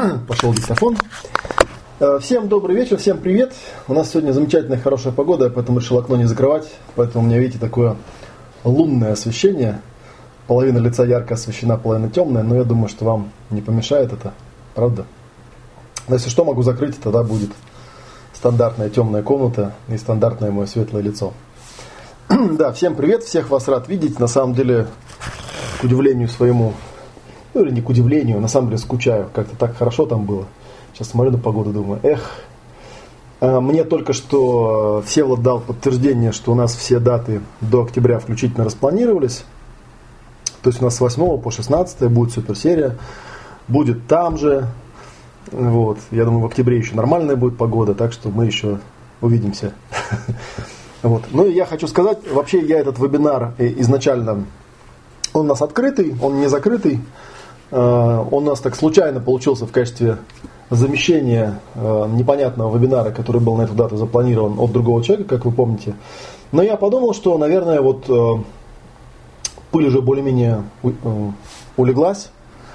Пошел диктофон. Всем добрый вечер, всем привет. У нас сегодня замечательная, хорошая погода, поэтому решил окно не закрывать. Поэтому у меня, видите, такое лунное освещение. Половина лица ярко освещена, половина темная. Но я думаю, что вам не помешает это, правда? Но если что, могу закрыть, тогда будет стандартная темная комната и стандартное мое светлое лицо. Да, всем привет, всех вас рад видеть. На самом деле, к удивлению своему, ну или не к удивлению, на самом деле скучаю. Как-то так хорошо там было. Сейчас смотрю на погоду, думаю, мне только что Всеволод дал подтверждение, что у нас все даты до октября включительно распланировались. То есть у нас с 8 по 16 будет суперсерия, будет там же. Вот. Я думаю, в октябре еще нормальная будет погода, так что мы еще увидимся. Вот. Ну и я хочу сказать, вообще я этот вебинар изначально, он у нас открытый, он не закрытый. Он у нас так случайно получился в качестве замещения непонятного вебинара, который был на эту дату запланирован от другого человека, как вы помните. Но я подумал, что, наверное, вот пыль уже более-менее улеглась.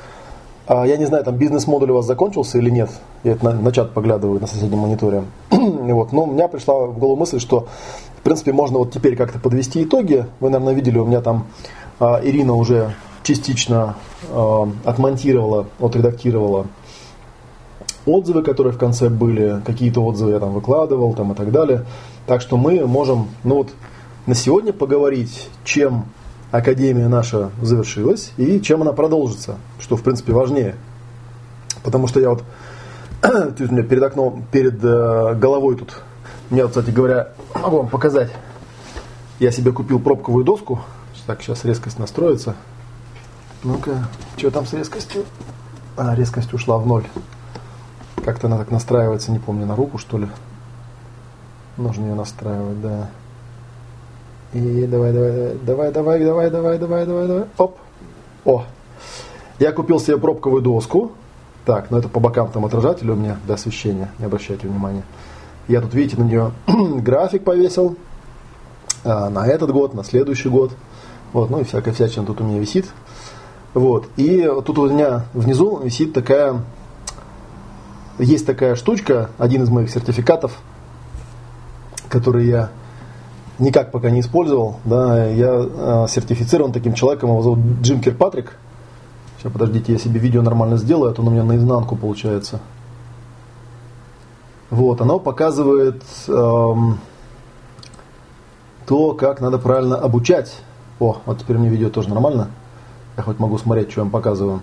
Я не знаю, там бизнес-модуль у вас закончился или нет. Я это на чат поглядываю на соседнем мониторе. Вот. Но у меня пришла в голову мысль, что в принципе можно вот теперь как-то подвести итоги. Вы, наверное, видели, у меня там Ирина уже частично отмонтировала, отредактировала отзывы, которые в конце были, какие-то отзывы я там выкладывал там, и так далее. Так что мы можем на сегодня поговорить, чем Академия наша завершилась и чем она продолжится, что в принципе важнее. Потому что я у меня перед окном, перед головой тут, у меня, кстати говоря, могу вам показать, я себе купил пробковую доску. Так, сейчас резкость настроится. Ну-ка, что там с резкостью? Резкость ушла в ноль. Как-то она так настраивается, не помню, на руку, что ли. Нужно ее настраивать, да. И давай. Оп. О. Я купил себе пробковую доску. Так, это по бокам там отражатели у меня для освещения, не обращайте внимания. Я тут, видите, на нее график повесил. На этот год, на следующий год. Вот, ну и всякая всячина тут у меня висит. Вот. И тут у меня внизу висит есть такая штучка, один из моих сертификатов, который я никак пока не использовал. Да, я сертифицирован таким человеком, его зовут Джим Кирпатрик. Сейчас, подождите, я себе видео нормально сделаю, а то он у меня наизнанку получается. Вот, оно показывает то, как надо правильно обучать. Вот теперь мне видео тоже нормально. Я хоть могу смотреть, что я вам показываю.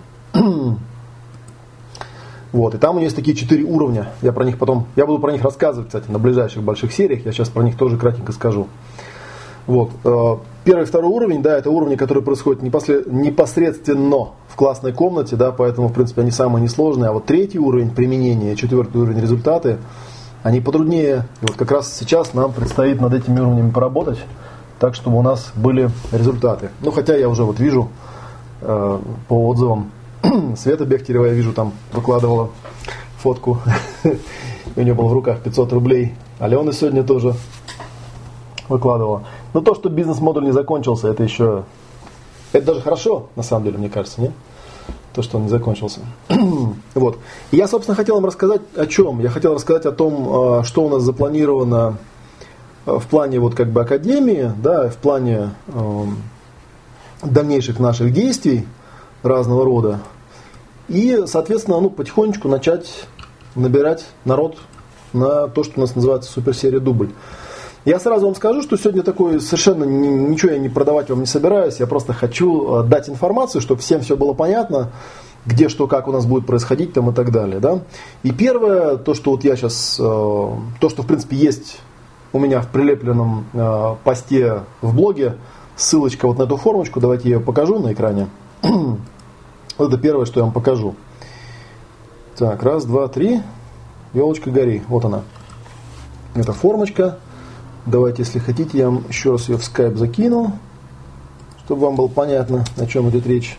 Вот, и там у меня есть такие 4 уровня. Я буду про них рассказывать, кстати, на ближайших больших сериях. Я сейчас про них тоже кратенько скажу. Вот. Первый и второй уровень, да, это уровни, которые происходят непосредственно в классной комнате, да, поэтому, в принципе, они самые несложные. А вот третий уровень применения, четвертый уровень результаты, они потруднее. И вот как раз сейчас нам предстоит над этими уровнями поработать, так, чтобы у нас были результаты. Ну, хотя я уже вижу по отзывам, Света Бехтерева, я вижу, там выкладывала фотку. У нее было в руках 500 рублей. Алена сегодня тоже выкладывала. Но то, что бизнес-модуль не закончился, это даже хорошо, на самом деле, мне кажется, нет? То, что он не закончился. Вот. И я, собственно, хотел вам рассказать о чем. Я хотел рассказать о том, что у нас запланировано в плане академии, да, в плане дальнейших наших действий разного рода. И, соответственно, потихонечку начать набирать народ на то, что у нас называется суперсерия «Дубль». Я сразу вам скажу, что сегодня такой совершенно ничего я не продавать вам не собираюсь. Я просто хочу дать информацию, чтобы всем все было понятно, где что, как у нас будет происходить там, и так далее. Да? И первое, то, что я сейчас, то, что в принципе есть у меня в прилепленном посте в блоге, ссылочка на эту формочку, давайте я ее покажу на экране. Вот это первое, что я вам покажу. Так, 1, 2, 3. Елочка гори. Вот она. Это формочка. Давайте, если хотите, я вам еще раз ее в Skype закину, чтобы вам было понятно, о чем идет речь.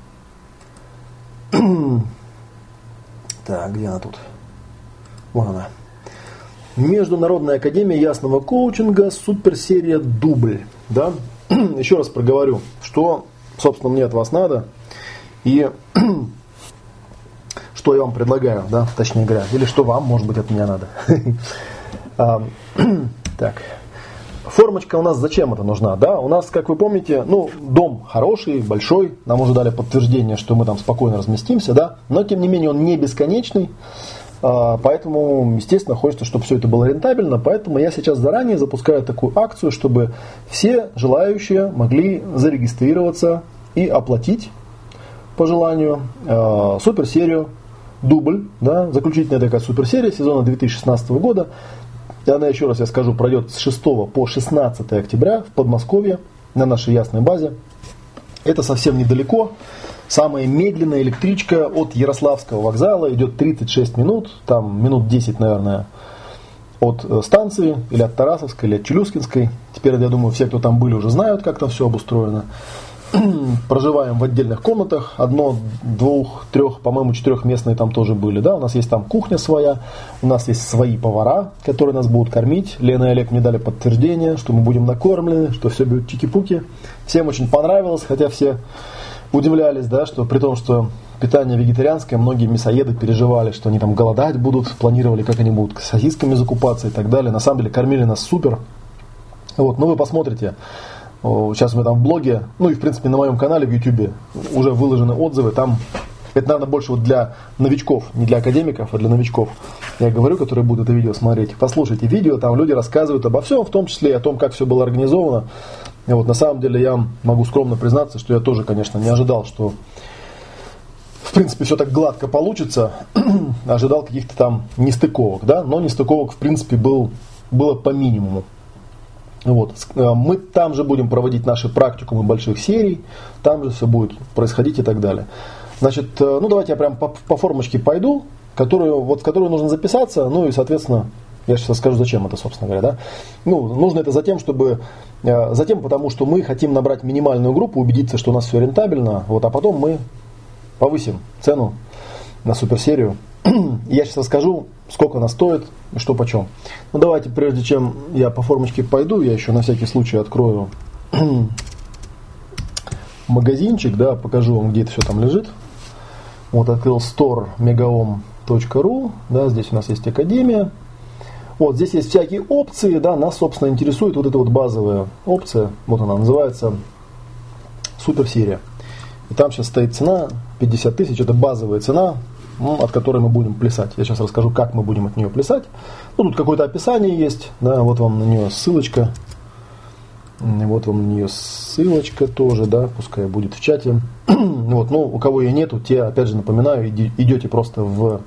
Так, где она тут? Вот она. Международная академия ясного коучинга, суперсерия «Дубль». Да? Еще раз проговорю, что, собственно, мне от вас надо. И что что я вам предлагаю, да, точнее говоря, или что вам, может быть, от меня надо. Так. Формочка у нас зачем это нужна? Да, у нас, как вы помните, дом хороший, большой, нам уже дали подтверждение, что мы там спокойно разместимся, да, но тем не менее он не бесконечный, поэтому, естественно, хочется, чтобы все это было рентабельно, поэтому я сейчас заранее запускаю такую акцию, чтобы все желающие могли зарегистрироваться и оплатить по желанию суперсерию «Дубль», да, заключительная такая суперсерия сезона 2016 года. И она, еще раз я скажу, пройдет с 6 по 16 октября в Подмосковье на нашей Ясной базе. Это совсем недалеко. Самая медленная электричка от Ярославского вокзала идет 36 минут, там минут 10, наверное, от станции, или от Тарасовской, или от Челюскинской. Теперь, я думаю, все, кто там были, уже знают, как там все обустроено. Проживаем в отдельных комнатах, 1, 2, 3, по-моему, 4-местные там тоже были, да, у нас есть там кухня своя, у нас есть свои повара, которые нас будут кормить. Лена и Олег мне дали подтверждение, что мы будем накормлены, что все будет чики-пуки. Всем очень понравилось, хотя все удивлялись, да, что при том, что питание вегетарианское, многие мясоеды переживали, что они там голодать будут, планировали, как они будут сосисками закупаться и так далее. На самом деле кормили нас супер. Вот, вы посмотрите. Сейчас у меня там в блоге, и в принципе на моем канале в YouTube уже выложены отзывы. Там это, наверное, больше вот для новичков, не для академиков, а для новичков. Я говорю, которые будут это видео смотреть. Послушайте видео, там люди рассказывают обо всем, в том числе и о том, как все было организовано. И вот на самом деле я могу скромно признаться, что я тоже, конечно, не ожидал, что в принципе все так гладко получится. Ожидал каких-то там нестыковок, да, но нестыковок в принципе было по минимуму. Вот. Мы там же будем проводить наши практикумы больших серий, там же все будет происходить и так далее. Значит, давайте я прям по формочке пойду, в которую нужно записаться, и, соответственно, я сейчас скажу, зачем это, собственно говоря, да. Нужно это затем, потому что мы хотим набрать минимальную группу, убедиться, что у нас все рентабельно, а потом мы повысим цену на суперсерию. Я сейчас расскажу, сколько она стоит и что почем. Давайте, прежде чем я по формочке пойду, я еще на всякий случай открою магазинчик, да, покажу вам, где это все там лежит. Вот открыл store megaom.ru, да, здесь у нас есть академия. Вот здесь есть всякие опции, да, нас, собственно, интересует вот эта вот базовая опция, вот она называется суперсерия. И там сейчас стоит цена 50 тысяч, это базовая цена, от которой мы будем плясать. Я сейчас расскажу, как мы будем от нее плясать. Тут какое-то описание есть, да, вот вам на нее ссылочка. Вот вам на нее ссылочка тоже, да, пускай будет в чате. У кого ее нету, те, опять же, напоминаю, идете просто в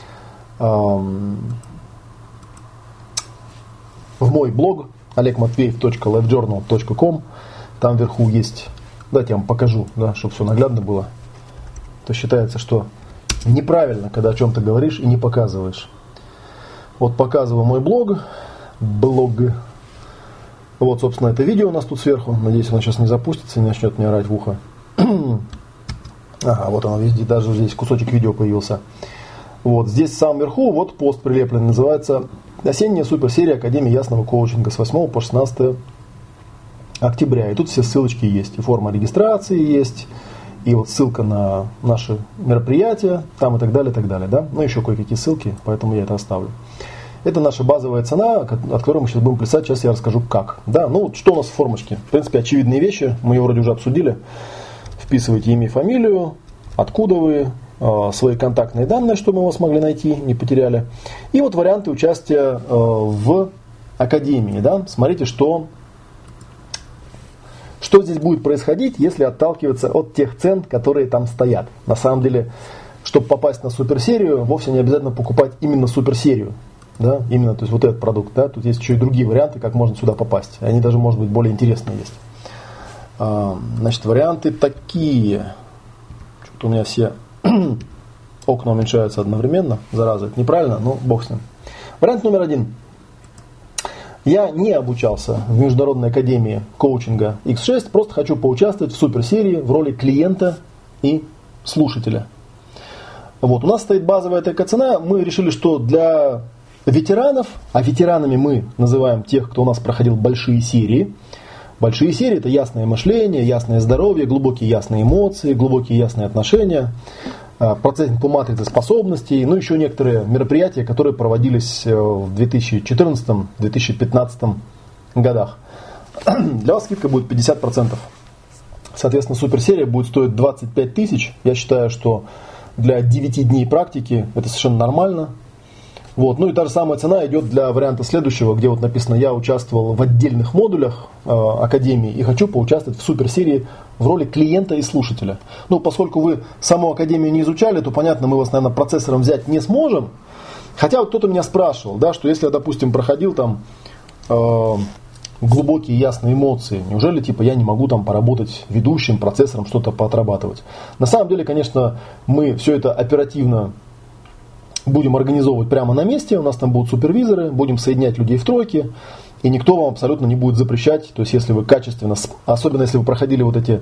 мой блог olegmatveev.lifejournal.com. Там вверху есть, давайте я вам покажу, да, чтобы все наглядно было. То считается, что неправильно, когда о чем-то говоришь и не показываешь. Вот показываю мой блог. Вот, собственно, это видео у нас тут сверху. Надеюсь, оно сейчас не запустится и не начнет мне орать в ухо. Ага, вот оно везде, даже здесь кусочек видео появился. Вот здесь в самом верху вот пост прилеплен, называется «Осенняя суперсерия Академии Ясного коучинга с 8 по 16 октября». И тут все ссылочки есть. И форма регистрации есть, и вот ссылка на наши мероприятия, там и так далее, да. Еще кое-какие ссылки, поэтому я это оставлю. Это наша базовая цена, от которой мы сейчас будем плясать. Сейчас я расскажу, как. Да, что у нас в формочке? В принципе, очевидные вещи, мы ее вроде уже обсудили. Вписываете имя и фамилию, откуда вы, свои контактные данные, чтобы мы вас могли найти, не потеряли. И вот варианты участия в академии. Да. Смотрите, что здесь будет происходить, если отталкиваться от тех цен, которые там стоят. На самом деле, чтобы попасть на суперсерию, вовсе не обязательно покупать именно суперсерию. Да, именно, то есть вот этот продукт. Да, тут есть еще и другие варианты, как можно сюда попасть. Они даже, может быть, более интересные есть. Значит, варианты такие. Что-то у меня все окна уменьшаются одновременно. Зараза, это неправильно, но бог с ним. Вариант номер 1. Я не обучался в Международной академии коучинга X6, просто хочу поучаствовать в суперсерии в роли клиента и слушателя. Вот, у нас стоит базовая такая цена. Мы решили, что для ветеранов, а ветеранами мы называем тех, кто у нас проходил большие серии. Большие серии – это ясное мышление, ясное здоровье, глубокие ясные эмоции, глубокие ясные отношения. процент по матрице способностей, ну еще некоторые мероприятия, которые проводились в 2014-2015 годах. Для вас скидка будет 50%. Соответственно, суперсерия будет стоить 25 тысяч. Я считаю, что для 9 дней практики это совершенно нормально. Вот. Ну и та же самая цена идет для варианта следующего, где вот написано: я участвовал в отдельных модулях Академии и хочу поучаствовать в суперсерии в роли клиента и слушателя. Ну, поскольку вы саму Академию не изучали, то, понятно, мы вас, наверное, процессором взять не сможем. Хотя вот кто-то меня спрашивал, да, что если я, допустим, проходил там глубокие ясные эмоции, неужели типа я не могу там поработать ведущим, процессором, что-то поотрабатывать? На самом деле, конечно, мы все это оперативно будем организовывать прямо на месте, у нас там будут супервизоры, будем соединять людей в тройке, и никто вам абсолютно не будет запрещать, то есть если вы качественно, особенно если вы проходили вот эти,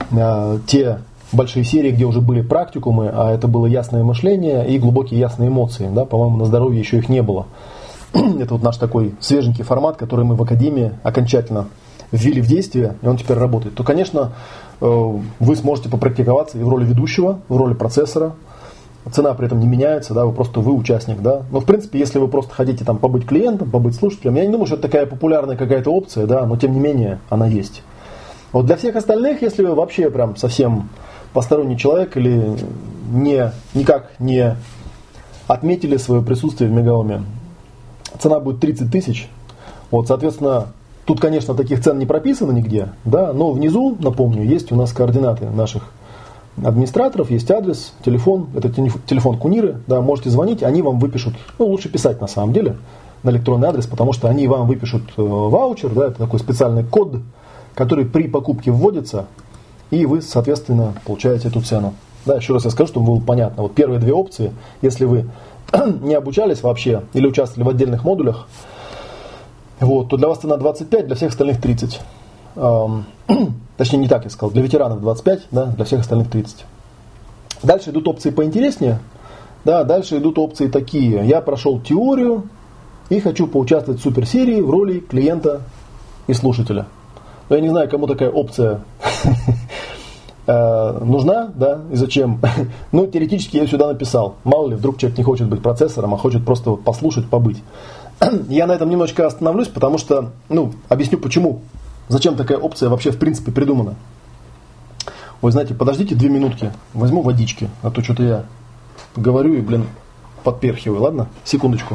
те большие серии, где уже были практикумы, а это было ясное мышление и глубокие ясные эмоции, да, по-моему, на здоровье еще их не было. Это вот наш такой свеженький формат, который мы в Академии окончательно ввели в действие, и он теперь работает. То, конечно, вы сможете попрактиковаться и в роли ведущего, в роли процессора. Цена при этом не меняется, да, вы участник, да. Но в принципе, если вы просто хотите там побыть клиентом, побыть слушателем, я не думаю, что это такая популярная какая-то опция, да, но тем не менее она есть. Вот для всех остальных, если вы вообще прям совсем посторонний человек или никак не отметили свое присутствие в Мегауме, цена будет 30 тысяч. Вот, соответственно, тут, конечно, таких цен не прописано нигде, да, но внизу, напомню, есть у нас координаты наших администраторов, есть адрес, телефон, это телефон Куниры, да, можете звонить, они вам выпишут, ну, лучше писать на самом деле на электронный адрес, потому что они вам выпишут ваучер, да, это такой специальный код, который при покупке вводится, и вы, соответственно, получаете эту цену. Да, еще раз я скажу, чтобы было понятно. Вот первые две опции, если вы не обучались вообще или участвовали в отдельных модулях, вот, то для вас цена 25, для всех остальных 30. Точнее, не так я сказал, для ветеранов 25, да, для всех остальных 30. Дальше идут опции поинтереснее. Да, дальше идут опции такие. Я прошел теорию и хочу поучаствовать в суперсерии в роли клиента и слушателя. Но я не знаю, кому такая опция нужна, да, и зачем. Ну, теоретически я сюда написал. Мало ли, вдруг человек не хочет быть процессором, а хочет просто послушать, побыть. Я на этом немножечко остановлюсь, потому что, объясню почему. Зачем такая опция вообще в принципе придумана. Ой, знаете, подождите 2 минутки, возьму водички, а то что-то я говорю и, подперхиваю, ладно? Секундочку.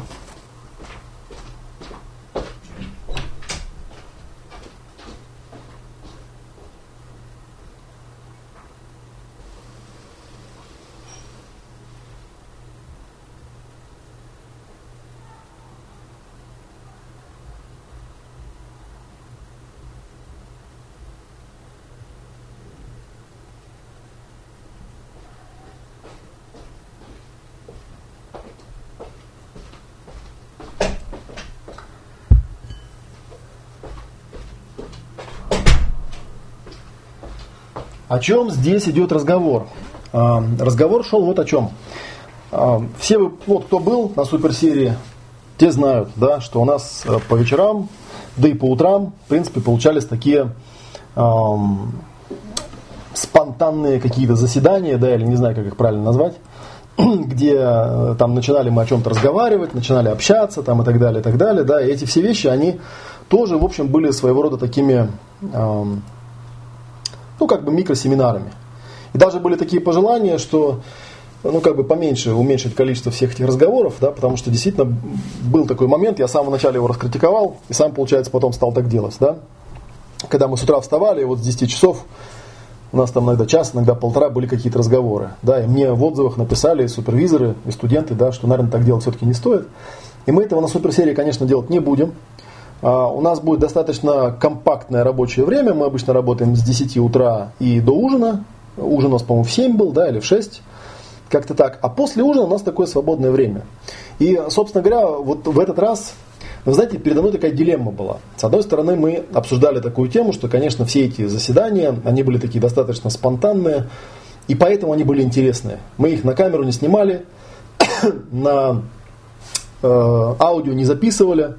О чем здесь идет разговор? Разговор шел вот о чем. Все вы, кто был на суперсерии, те знают, да, что у нас по вечерам, да и по утрам, в принципе, получались такие спонтанные какие-то заседания, да, или не знаю, как их правильно назвать, где там начинали мы о чем-то разговаривать, начинали общаться там, и так далее, да, и эти все вещи, они тоже, в общем, были своего рода такими микросеминарами. И даже были такие пожелания, что поменьше уменьшить количество всех этих разговоров, да, потому что действительно был такой момент, я в самом начале его раскритиковал, и сам, получается, потом стал так делать, да. Когда мы с утра вставали, и вот с 10 часов у нас там иногда час, иногда полтора были какие-то разговоры, да, и мне в отзывах написали супервизоры и студенты, да, что, наверное, так делать все-таки не стоит. И мы этого на суперсерии, конечно, делать не будем. У нас будет достаточно компактное рабочее время. Мы обычно работаем с 10 утра и до ужина. Ужин у нас, по-моему, в 7 был, да, или в 6. Как-то так. А после ужина у нас такое свободное время. И, собственно говоря, вот в этот раз, вы знаете, передо мной такая дилемма была. С одной стороны, мы обсуждали такую тему, что, конечно, все эти заседания, они были такие достаточно спонтанные, и поэтому они были интересные. Мы их на камеру не снимали, на аудио не записывали.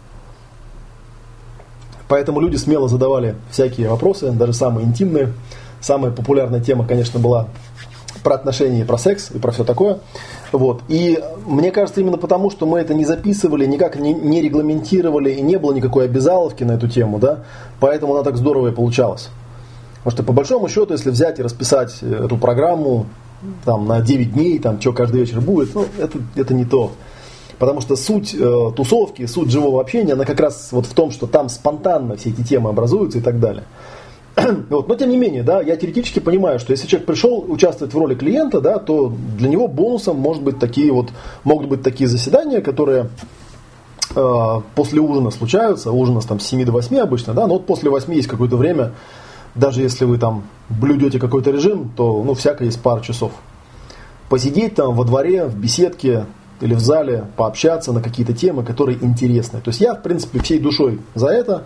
Поэтому люди смело задавали всякие вопросы, даже самые интимные. Самая популярная тема, конечно, была про отношения, и про секс, и про все такое. Вот. И мне кажется, именно потому, что мы это не записывали, никак не регламентировали, и не было никакой обязаловки на эту тему, да, поэтому она так здорово и получалась. Потому что по большому счету, если взять и расписать эту программу там, на 9 дней, там, что каждый вечер будет, ну, это не то. Потому что суть тусовки, суть живого общения, она как раз вот в том, что там спонтанно все эти темы образуются и так далее. Вот. Но тем не менее, да, я теоретически понимаю, что если человек пришел участвовать в роли клиента, да, то для него бонусом могут быть такие заседания, которые после ужина случаются. Ужин у нас там с 7 до 8 обычно, да, но вот после 8 есть какое-то время, даже если вы там блюдете какой-то режим, то ну, всякое есть пару часов. Посидеть там во дворе, в беседке или в зале, пообщаться на какие-то темы, которые интересны. То есть я, в принципе, всей душой за это.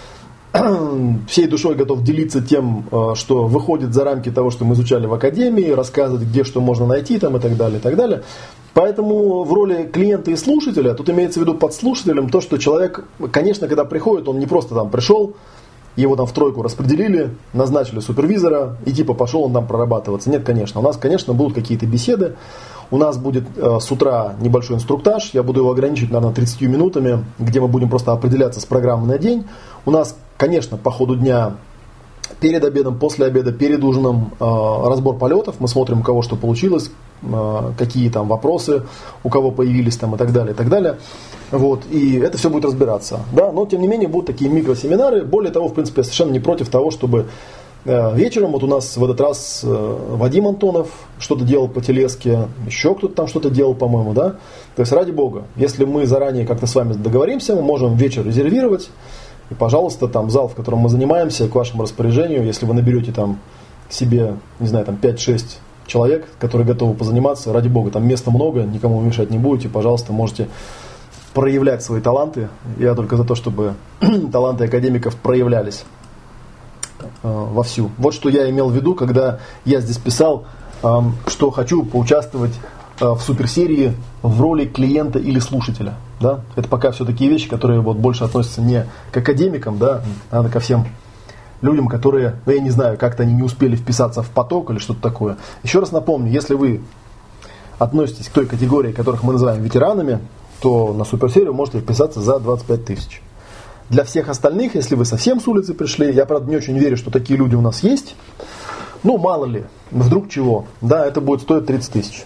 Всей душой готов делиться тем, что выходит за рамки того, что мы изучали в академии, рассказывать, где что можно найти там, и так далее, и так далее. Поэтому в роли клиента и слушателя, тут имеется в виду под слушателем то, что человек, конечно, когда приходит, он не просто там пришел, его там в тройку распределили, назначили супервизора и типа пошел он там прорабатываться. Нет, конечно. У нас, конечно, будут какие-то беседы. У нас будет с утра небольшой инструктаж. Я буду его ограничивать, наверное, 30 минутами, где мы будем просто определяться с программой на день. У нас, конечно, по ходу дня, перед обедом, после обеда, перед ужином разбор полетов. Мы смотрим, у кого что получилось, какие там вопросы, у кого появились там и так далее, и так далее. Вот, и это все будет разбираться. Да? Но, тем не менее, будут такие микросеминары. Более того, в принципе, я совершенно не против того, чтобы вечером, вот у нас в этот раз Вадим Антонов что-то делал по телеске, еще кто-то там что-то делал, по-моему, да? То есть, ради бога, если мы заранее как-то с вами договоримся, мы можем вечер резервировать. И, пожалуйста, там зал, в котором мы занимаемся, к вашему распоряжению, если вы наберете там себе, не знаю, там 5-6 человек, которые готовы позаниматься, ради бога, там места много, никому мешать не будете, пожалуйста, можете проявлять свои таланты. Я только за то, чтобы таланты академиков проявлялись вовсю. Вот что я имел в виду, когда я здесь писал, что хочу поучаствовать в суперсерии в роли клиента или слушателя. Да? Это пока все такие вещи, которые вот больше относятся не к академикам, да, а ко всем людям, которые, ну, я не знаю, как-то они не успели вписаться в поток или что-то такое. Еще раз напомню, если вы относитесь к той категории, которых мы называем ветеранами, то на суперсерию можете вписаться за 25 тысяч. Для всех остальных, если вы совсем с улицы пришли, я, правда, не очень верю, что такие люди у нас есть, ну, мало ли, вдруг чего, да, это будет стоить 30 тысяч.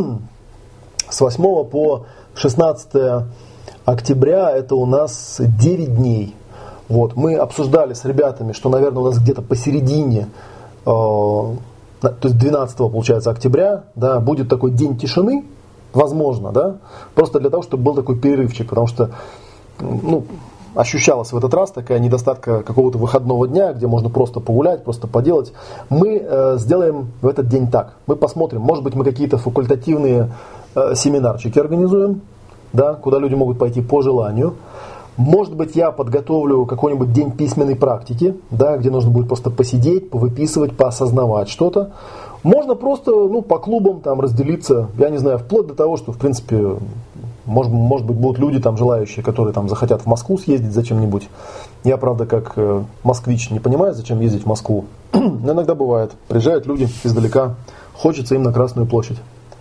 С 8 по 16 октября это у нас 9 дней. Вот, мы обсуждали с ребятами, что, наверное, у нас где-то посередине, то есть 12 получается октября, да, будет такой день тишины, возможно, да, просто для того, чтобы был такой перерывчик, потому что, ну, ощущалась в этот раз такая недостатка какого-то выходного дня, где можно просто погулять, просто поделать. Мы сделаем в этот день так. Мы посмотрим, может быть, мы какие-то факультативные семинарчики организуем, да, куда люди могут пойти по желанию. Может быть, я подготовлю какой-нибудь день письменной практики, да, где нужно будет просто посидеть, повыписывать, поосознавать что-то. Можно просто, ну, по клубам там разделиться, я не знаю, вплоть до того, что, в принципе, может быть, будут люди там желающие, которые там захотят в Москву съездить зачем-нибудь. Я, правда, как москвич не понимаю, зачем ездить в Москву. Но иногда бывает. Приезжают люди издалека, хочется им на Красную площадь.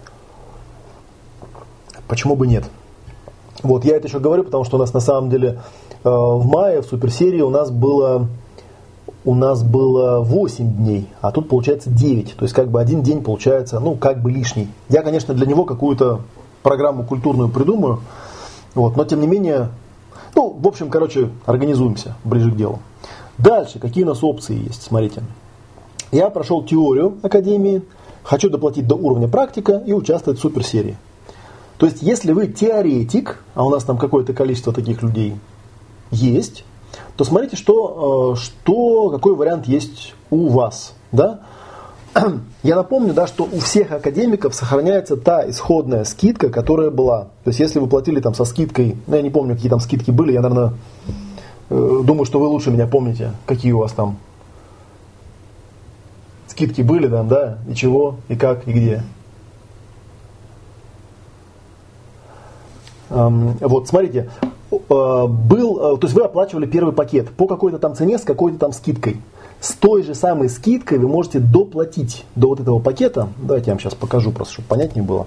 Почему бы нет? Вот, я это еще говорю, потому что у нас на самом деле в мае в суперсерии у нас было 8 дней, а тут получается 9. То есть как бы один день получается, ну, как бы лишний. Я, конечно, для него какую-то программу культурную придумаю, вот, но тем не менее, ну, в общем, короче, организуемся ближе к делу. Дальше, какие у нас опции есть, смотрите. Я прошел теорию академии, хочу доплатить до уровня практика и участвовать в суперсерии. То есть, если вы теоретик, а у нас там какое-то количество таких людей есть, то смотрите, какой вариант есть у вас, да? Я напомню, да, что у всех академиков сохраняется та исходная скидка, которая была. То есть, если вы платили там со скидкой, ну, я не помню, какие там скидки были, я, наверное, думаю, что вы лучше меня помните, какие у вас там скидки были, да, и чего, и как, и где. Вот, смотрите, то есть вы оплачивали первый пакет по какой-то там цене с какой-то там скидкой. с той же самой скидкой вы можете доплатить до вот этого пакета. Давайте я вам сейчас покажу, просто чтобы понятнее было.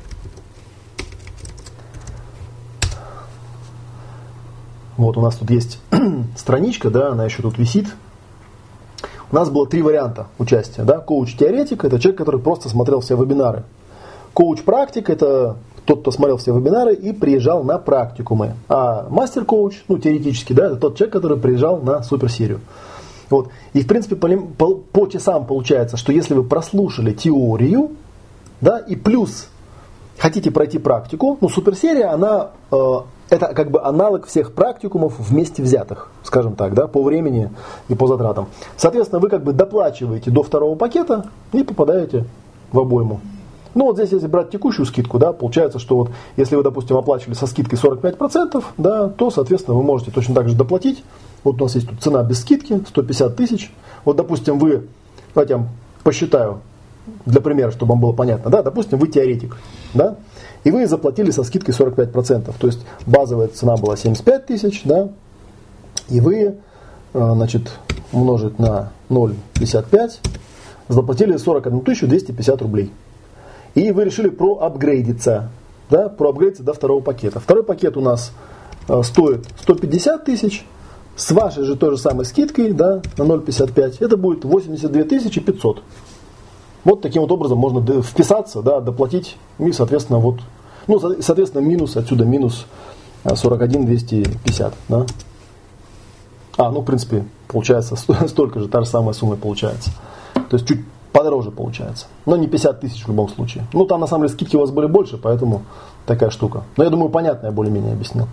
Вот у нас тут есть страничка, да, она еще тут висит. У нас было 3 варианта участия. Да? Коуч-теоретик – это человек, который просто смотрел все вебинары. Коуч-практик – это тот, кто смотрел все вебинары и приезжал на практикумы. А мастер-коуч, ну, теоретически, да, это тот человек, который приезжал на суперсерию. Вот. И, в принципе, по часам получается, что если вы прослушали теорию, да, и плюс хотите пройти практику, ну, суперсерия, она, это как бы аналог всех практикумов вместе взятых, скажем так, да, по времени и по затратам. Соответственно, вы как бы доплачиваете до 2-го пакета и попадаете в обойму. Ну, вот здесь, если брать текущую скидку, да, получается, что вот, если вы, допустим, оплачивали со скидкой 45%, да, то, соответственно, вы можете точно так же доплатить. Вот у нас есть тут цена без скидки, 150 тысяч. Вот, допустим, вы, давайте я вам посчитаю, для примера, чтобы вам было понятно, да, допустим, вы теоретик, да, и вы заплатили со скидкой 45%, то есть базовая цена была 75 тысяч, да, и вы, значит, умножить на 0,55, заплатили 41 250 рублей. И вы решили проапгрейдиться, да, проапгрейдиться до 2-го пакета. 2-й пакет у нас стоит 150 тысяч, с вашей же той же самой скидкой, да, на 0,55, это будет 82 500. Вот таким вот образом можно вписаться, да, доплатить, и, соответственно, вот, ну, соответственно, минус, отсюда минус 41 250, да. Ну, в принципе, получается столько же, та же самая сумма получается. То есть чуть подороже получается. Но не 50 тысяч в любом случае. Ну, там, на самом деле, скидки у вас были больше, поэтому такая штука. Но я думаю, понятно, я более-менее объяснил.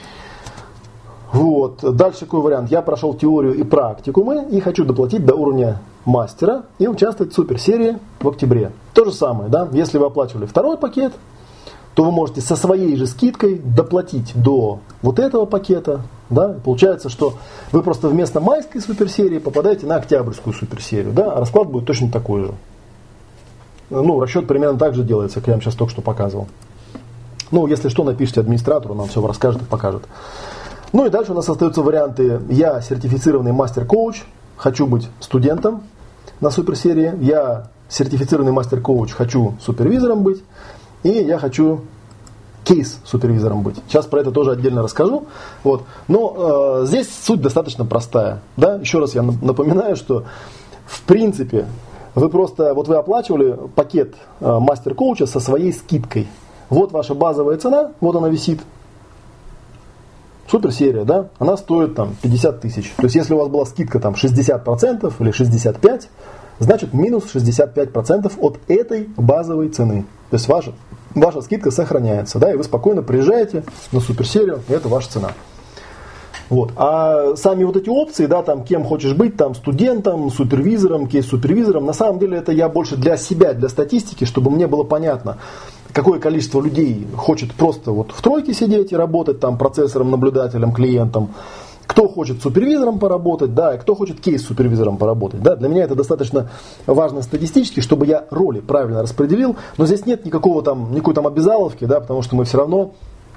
Вот. Дальше какой вариант? Я прошел теорию и практикумы и хочу доплатить до уровня мастера и участвовать в суперсерии в октябре. То же самое, да? Если вы оплачивали 2-й пакет, то вы можете со своей же скидкой доплатить до вот этого пакета. Да? Получается, что вы просто вместо майской суперсерии попадаете на октябрьскую суперсерию. Да? А расклад будет точно такой же. Ну, расчет примерно так же делается, как я вам сейчас только что показывал. Ну, если что, напишите администратору, нам все расскажет и покажет. Ну и дальше у нас остаются варианты. Я сертифицированный мастер-коуч, хочу быть студентом на суперсерии. Я сертифицированный мастер-коуч, хочу супервизором быть. И я хочу кейс-супервизором быть. Сейчас про это тоже отдельно расскажу. Вот. Но здесь суть достаточно простая. Да? Еще раз я напоминаю, что в принципе вы просто, вот вы оплачивали пакет мастер-коуча со своей скидкой. Вот ваша базовая цена, вот она висит. Суперсерия, да, она стоит там 50 тысяч. То есть, если у вас была скидка там 60% или 65%, значит минус 65% от этой базовой цены. То есть, ваша скидка сохраняется, да, и вы спокойно приезжаете на суперсерию, и это ваша цена. Вот. А сами вот эти опции, да, там, кем хочешь быть, там, студентом, супервизором, кейс-супервизором, на самом деле это я больше для себя, для статистики, чтобы мне было понятно, какое количество людей хочет просто вот в тройке сидеть и работать там процессором, наблюдателем, клиентом, кто хочет супервизором поработать, да, и кто хочет кейс-супервизором поработать. Да. Для меня это достаточно важно статистически, чтобы я роли правильно распределил, но здесь нет никакой там обязаловки, да, потому что мы все равно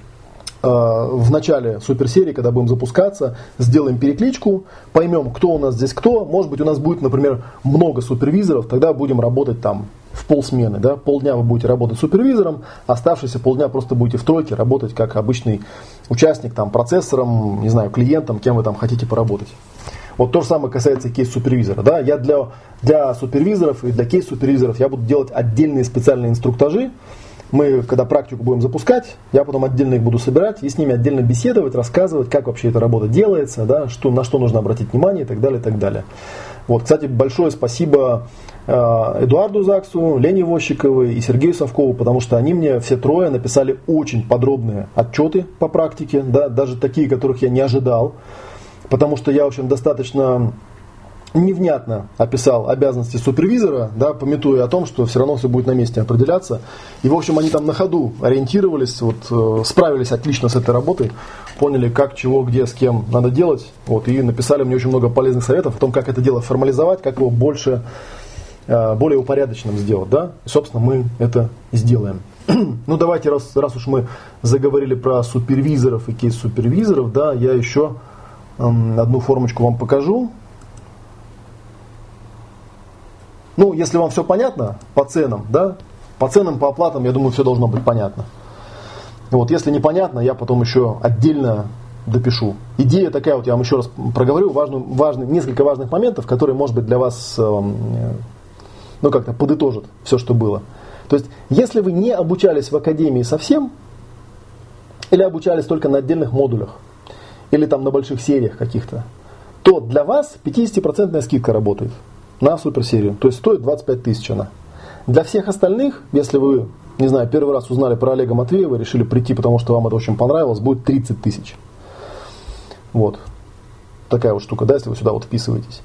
в начале суперсерии, когда будем запускаться, сделаем перекличку, поймем, кто у нас здесь кто. Может быть, у нас будет, например, много супервизоров, тогда будем работать там в полсмены. Да? Полдня вы будете работать супервизором, оставшиеся полдня просто будете в тройке работать как обычный участник, там, процессором, не знаю, клиентом, кем вы там хотите поработать. Вот то же самое касается кейс-супервизора. Да? Я для супервизоров и для кейс-супервизоров я буду делать отдельные специальные инструктажи. Мы, когда практику будем запускать, я потом отдельно их буду собирать и с ними отдельно беседовать, рассказывать, как вообще эта работа делается, да, на что нужно обратить внимание и так далее, и так далее. Вот, кстати, большое спасибо Эдуарду Заксу, Лене Вощиковой и Сергею Совкову, потому что они мне все трое написали очень подробные отчеты по практике, да, даже такие, которых я не ожидал, потому что я, в общем, достаточно невнятно описал обязанности супервизора, да, памятуя о том, что все равно все будет на месте определяться. И, в общем, они там на ходу ориентировались, вот, справились отлично с этой работой, поняли, как, чего, где, с кем надо делать, вот, и написали мне очень много полезных советов о том, как это дело формализовать, как его более упорядоченным сделать. Да? И, собственно, мы это сделаем. Ну, давайте, раз уж мы заговорили про супервизоров и кейс-супервизоров, да, я еще одну формочку вам покажу. Ну, если вам все понятно по ценам, да, по ценам, по оплатам, я думаю, все должно быть понятно. Вот, если непонятно, я потом еще отдельно допишу. Идея такая, вот я вам еще раз проговорю, несколько важных моментов, которые, может быть, для вас как-то подытожат все, что было. То есть, если вы не обучались в академии совсем, или обучались только на отдельных модулях, или там на больших сериях каких-то, то для вас 50% скидка работает на суперсерию. То есть стоит 25 тысяч она. Для всех остальных, если вы, не знаю, первый раз узнали про Олега Матвеева, решили прийти, потому что вам это очень понравилось, будет 30 тысяч. Вот. Такая вот штука, да, если вы сюда вот вписываетесь.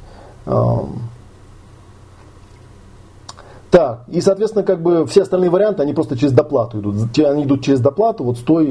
Так, и, соответственно, как бы все остальные варианты, они просто через доплату идут. Они идут через доплату вот с той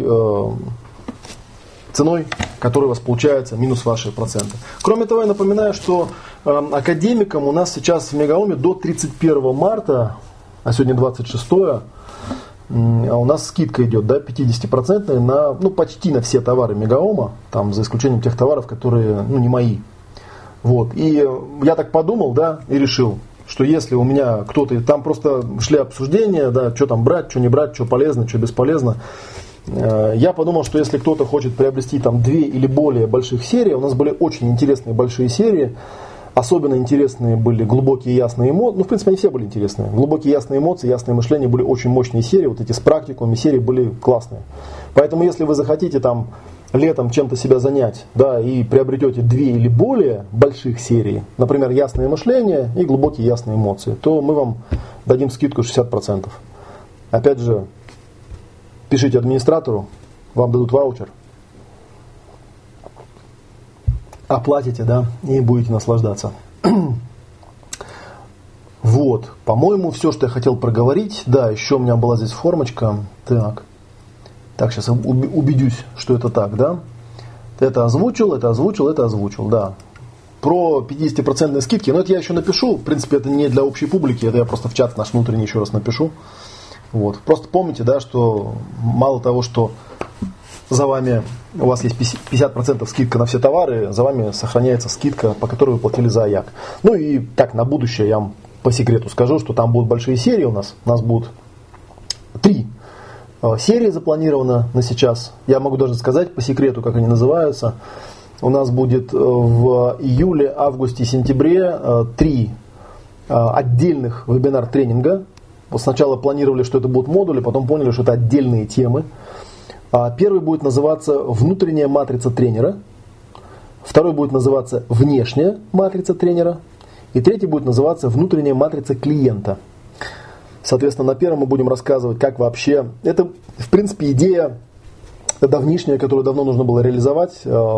ценой, которая у вас получается, минус ваши проценты. Кроме того, я напоминаю, что академикам у нас сейчас в Мегаоме до 31 марта, а сегодня 26, у нас скидка идет, да, 50% на, почти на все товары Мегаома, там, за исключением тех товаров, которые, не мои. Вот. И я так подумал, да, и решил, что если у меня кто-то, там просто шли обсуждения, да, что там брать, что не брать, что полезно, что бесполезно. Я подумал, что если кто-то хочет приобрести там 2 или более больших серий, у нас были очень интересные большие серии, особенно интересные были глубокие ясные эмоции, в принципе, они все были интересные. Глубокие ясные эмоции, ясное мышление были очень мощные серии, вот эти с практикумами серии были классные. Поэтому, если вы захотите там летом чем-то себя занять, да, и приобретете 2 или более больших серий, например, ясное мышление и глубокие ясные эмоции, то мы вам дадим скидку 60%. Опять же, пишите администратору, вам дадут ваучер, оплатите, да, и будете наслаждаться. Вот, по-моему, все, что я хотел проговорить. Да, еще у меня была здесь формочка. Так, сейчас убедюсь, что это так, да. Это озвучил, да. Про 50% скидки, но это я еще напишу. В принципе, это не для общей публики, это я просто в чат наш внутренний еще раз напишу. Вот. Просто помните, да, что мало того, что за вами у вас есть 50% скидка на все товары, за вами сохраняется скидка, по которой вы платили за АЯК. Ну и так, на будущее я вам по секрету скажу, что там будут большие серии у нас. У нас будут 3 серии запланировано на сейчас. Я могу даже сказать по секрету, как они называются. У нас будет в июле, августе, сентябре 3 отдельных вебинар-тренинга. Вот сначала планировали, что это будут модули, потом поняли, что это отдельные темы. Первый будет называться «Внутренняя матрица тренера». Второй будет называться «Внешняя матрица тренера». И третий будет называться «Внутренняя матрица клиента». Соответственно, на первом мы будем рассказывать, как вообще... Это, в принципе, идея давнишняя, которую давно нужно было реализовать.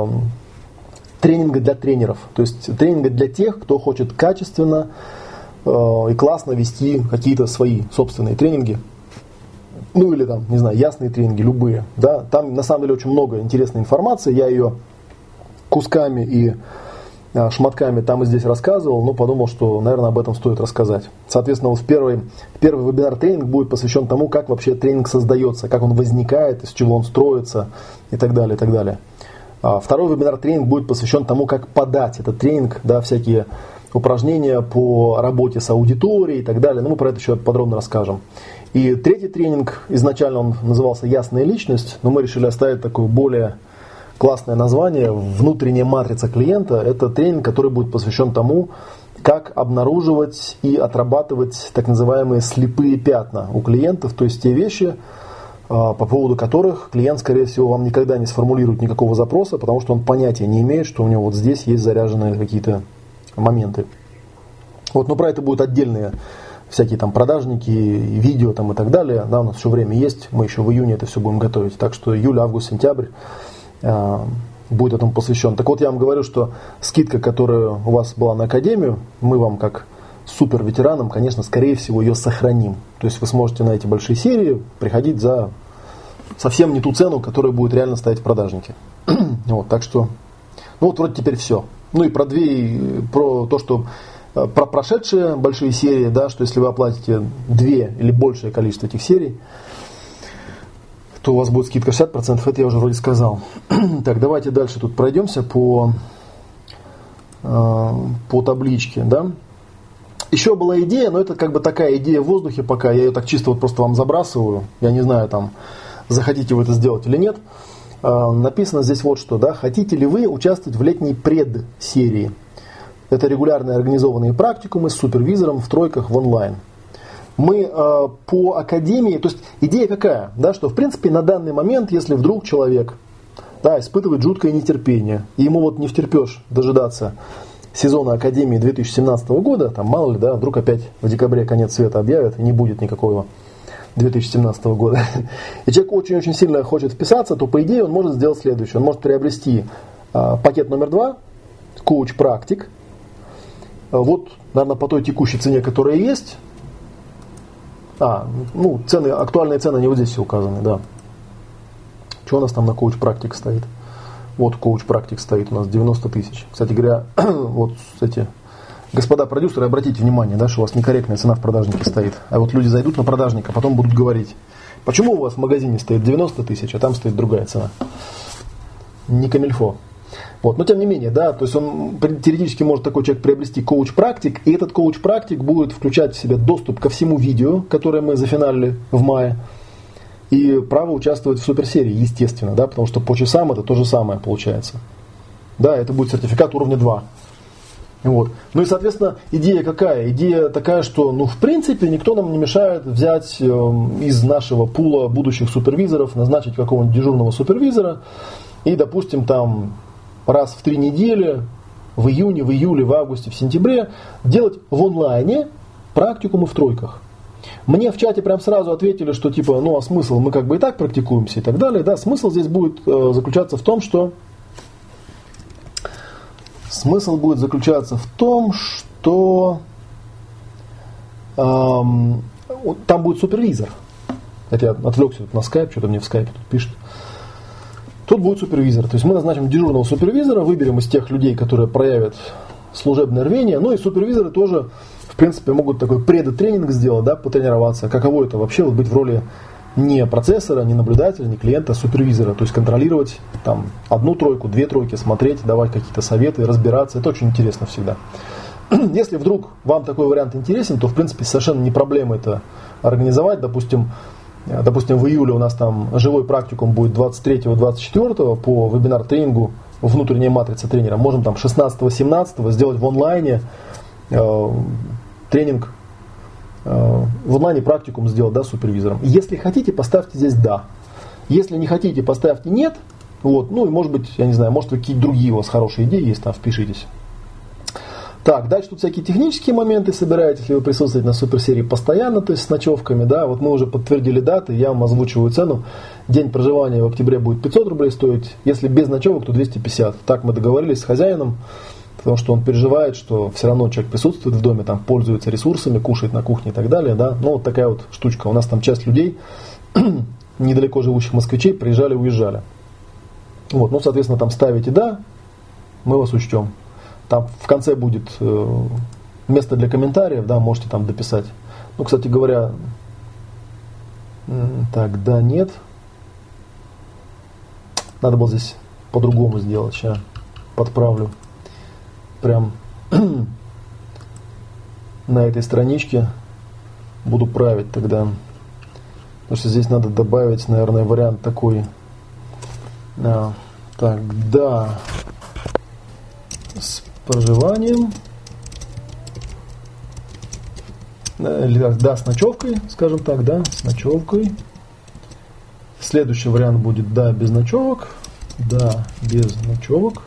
Тренинга для тренеров. То есть тренинга для тех, кто хочет качественно и классно вести какие-то свои собственные тренинги. Ну или там, не знаю, ясные тренинги, любые. Да? Там на самом деле очень много интересной информации. Я ее кусками и шматками там и здесь рассказывал, но подумал, что, наверное, об этом стоит рассказать. Соответственно, вот первый вебинар-тренинг будет посвящен тому, как вообще тренинг создается, как он возникает, из чего он строится и так далее, и так далее. Второй вебинар-тренинг будет посвящен тому, как подать этот тренинг, да, всякие упражнения по работе с аудиторией и так далее. Но мы про это еще подробно расскажем. И третий тренинг, изначально он назывался «Ясная личность», но мы решили оставить такое более классное название «Внутренняя матрица клиента». Это тренинг, который будет посвящен тому, как обнаруживать и отрабатывать так называемые слепые пятна у клиентов, то есть те вещи, по поводу которых клиент, скорее всего, вам никогда не сформулирует никакого запроса, потому что он понятия не имеет, что у него вот здесь есть заряженные какие-то моменты. Вот, но про это будут отдельные всякие там продажники, видео там и так далее. Да, у нас еще время есть, мы еще в июне это все будем готовить. Так что июль, август, сентябрь будет этому посвящен. Так вот, я вам говорю, что скидка, которая у вас была на академию, мы вам как супер ветеранам, конечно, скорее всего ее сохраним. То есть вы сможете на эти большие серии приходить за совсем не ту цену, которая будет реально стоять в продажнике. Вот, так что, ну вот вроде теперь все. Ну и про то, что про прошедшие большие серии, да, что если вы оплатите 2 или большее количество этих серий, то у вас будет скидка 60%, это я уже вроде сказал. Так, давайте дальше тут пройдемся по табличке, да. Еще была идея, но это как бы такая идея в воздухе пока, я ее так чисто вот просто вам забрасываю, я не знаю, там, захотите вы это сделать или нет. Написано здесь вот что, да, хотите ли вы участвовать в летней предсерии? Это регулярные организованные практикумы с супервизором в тройках в онлайн. Мы по академии, то есть идея какая, да, что в принципе на данный момент, если вдруг человек, да, испытывает жуткое нетерпение, и ему вот не втерпешь дожидаться сезона Академии 2017 года, там мало ли, да, вдруг опять в декабре конец света объявят, и не будет никакого 2017 года, и человек очень-очень сильно хочет вписаться, то по идее он может сделать следующее. Он может приобрести пакет номер 2, коуч-практик, вот, наверное, по той текущей цене, которая есть. Цены, актуальные цены, они вот здесь все указаны, да. Что у нас там на коуч-практик стоит? Вот коуч-практик стоит у нас 90 тысяч. Кстати говоря, вот эти господа продюсеры, обратите внимание, да, что у вас некорректная цена в продажнике стоит. А вот люди зайдут на продажника, потом будут говорить, почему у вас в магазине стоит 90 тысяч, а там стоит другая цена. Не камильфо. Вот. Но тем не менее, да, то есть он теоретически может такой человек приобрести коуч-практик, и этот коуч-практик будет включать в себя доступ ко всему видео, которое мы зафиналили в мае, и право участвовать в суперсерии, естественно, да, потому что по часам это то же самое получается. Да, это будет сертификат уровня 2. Вот. Ну и, соответственно, идея какая? Идея такая, что, в принципе, никто нам не мешает взять из нашего пула будущих супервизоров, назначить какого-нибудь дежурного супервизора и, допустим, там раз в 3 недели, в июне, в июле, в августе, в сентябре, делать в онлайне практикумы в тройках. Мне в чате прям сразу ответили, что типа, а смысл, мы как бы и так практикуемся и так далее. Да, смысл здесь будет заключаться в том, что там будет супервизор. Это я отвлекся на скайп, что-то мне в скайпе тут пишет. Тут будет супервизор. То есть мы назначим дежурного супервизора, выберем из тех людей, которые проявят служебное рвение. Ну и супервизоры тоже, в принципе, могут такой предтренинг сделать, да, потренироваться. Каково это вообще быть в роли не процессора, не наблюдателя, не клиента, а супервизора. То есть контролировать там 1 тройку, 2 тройки, смотреть, давать какие-то советы, разбираться. Это очень интересно всегда. Если вдруг вам такой вариант интересен, то в принципе совершенно не проблема это организовать. Допустим, в июле у нас там живой практикум будет 23-24 по вебинар-тренингу «Внутренняя матрица тренера». Можем там 16-17 сделать в онлайне тренинг, в онлайне практикум сделать, да, супервизором. Если хотите, поставьте здесь «да». Если не хотите, поставьте «нет». Вот, и может быть, я не знаю, может какие-то другие у вас хорошие идеи есть, там впишитесь. Так, дальше тут всякие технические моменты собираетесь ли вы присутствовать на суперсерии постоянно, то есть с ночевками, да, вот мы уже подтвердили даты, я вам озвучиваю цену, день проживания в октябре будет 500 рублей стоить, если без ночевок, то 250, так мы договорились с хозяином, потому что он переживает, что все равно человек присутствует в доме, там пользуется ресурсами, кушает на кухне и так далее, да, вот такая вот штучка, у нас там часть людей, недалеко живущих москвичей, приезжали, уезжали, вот, соответственно, там ставите «да», мы вас учтем. Там в конце будет место для комментариев, да, можете там дописать. Кстати говоря, так, да, нет. Надо было здесь по-другому сделать. Сейчас подправлю. Прям на этой страничке буду править тогда. Потому что здесь надо добавить, наверное, вариант такой. Так, да. С проживанием, да, с ночевкой, скажем так, да, с ночевкой. Следующий вариант будет «да, без ночевок», «да, без ночевок».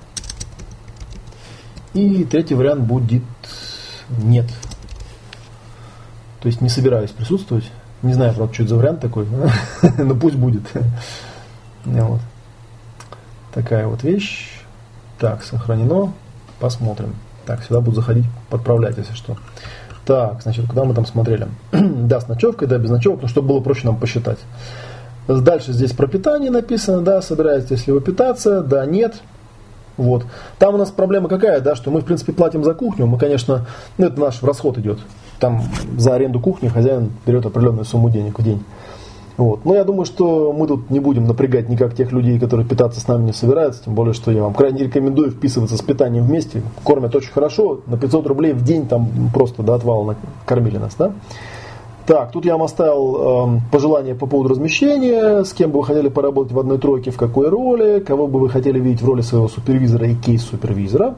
И третий вариант будет «нет». То есть не собираюсь присутствовать. Не знаю, правда, что это за вариант такой, но пусть будет. Вот. Такая вот вещь. Так, сохранено. Посмотрим. Так, сюда буду заходить, подправлять, если что. Так, значит, куда мы там смотрели? Да, с ночевкой, да, без ночевок, чтобы было проще нам посчитать. Дальше здесь про питание написано, да, собираетесь ли вы питаться, да, нет. Вот. Там у нас проблема какая, да, что мы, в принципе, платим за кухню, мы, конечно, это наш расход идет. Там за аренду кухни хозяин берет определенную сумму денег в день. Вот. Но я думаю, что мы тут не будем напрягать никак тех людей, которые питаться с нами не собираются, тем более, что я вам крайне рекомендую вписываться с питанием вместе. Кормят очень хорошо, на 500 рублей в день там просто до отвала кормили нас, да? Так, тут я вам оставил пожелания по поводу размещения, с кем бы вы хотели поработать в одной тройке, в какой роли, кого бы вы хотели видеть в роли своего супервизора и кейс-супервизора.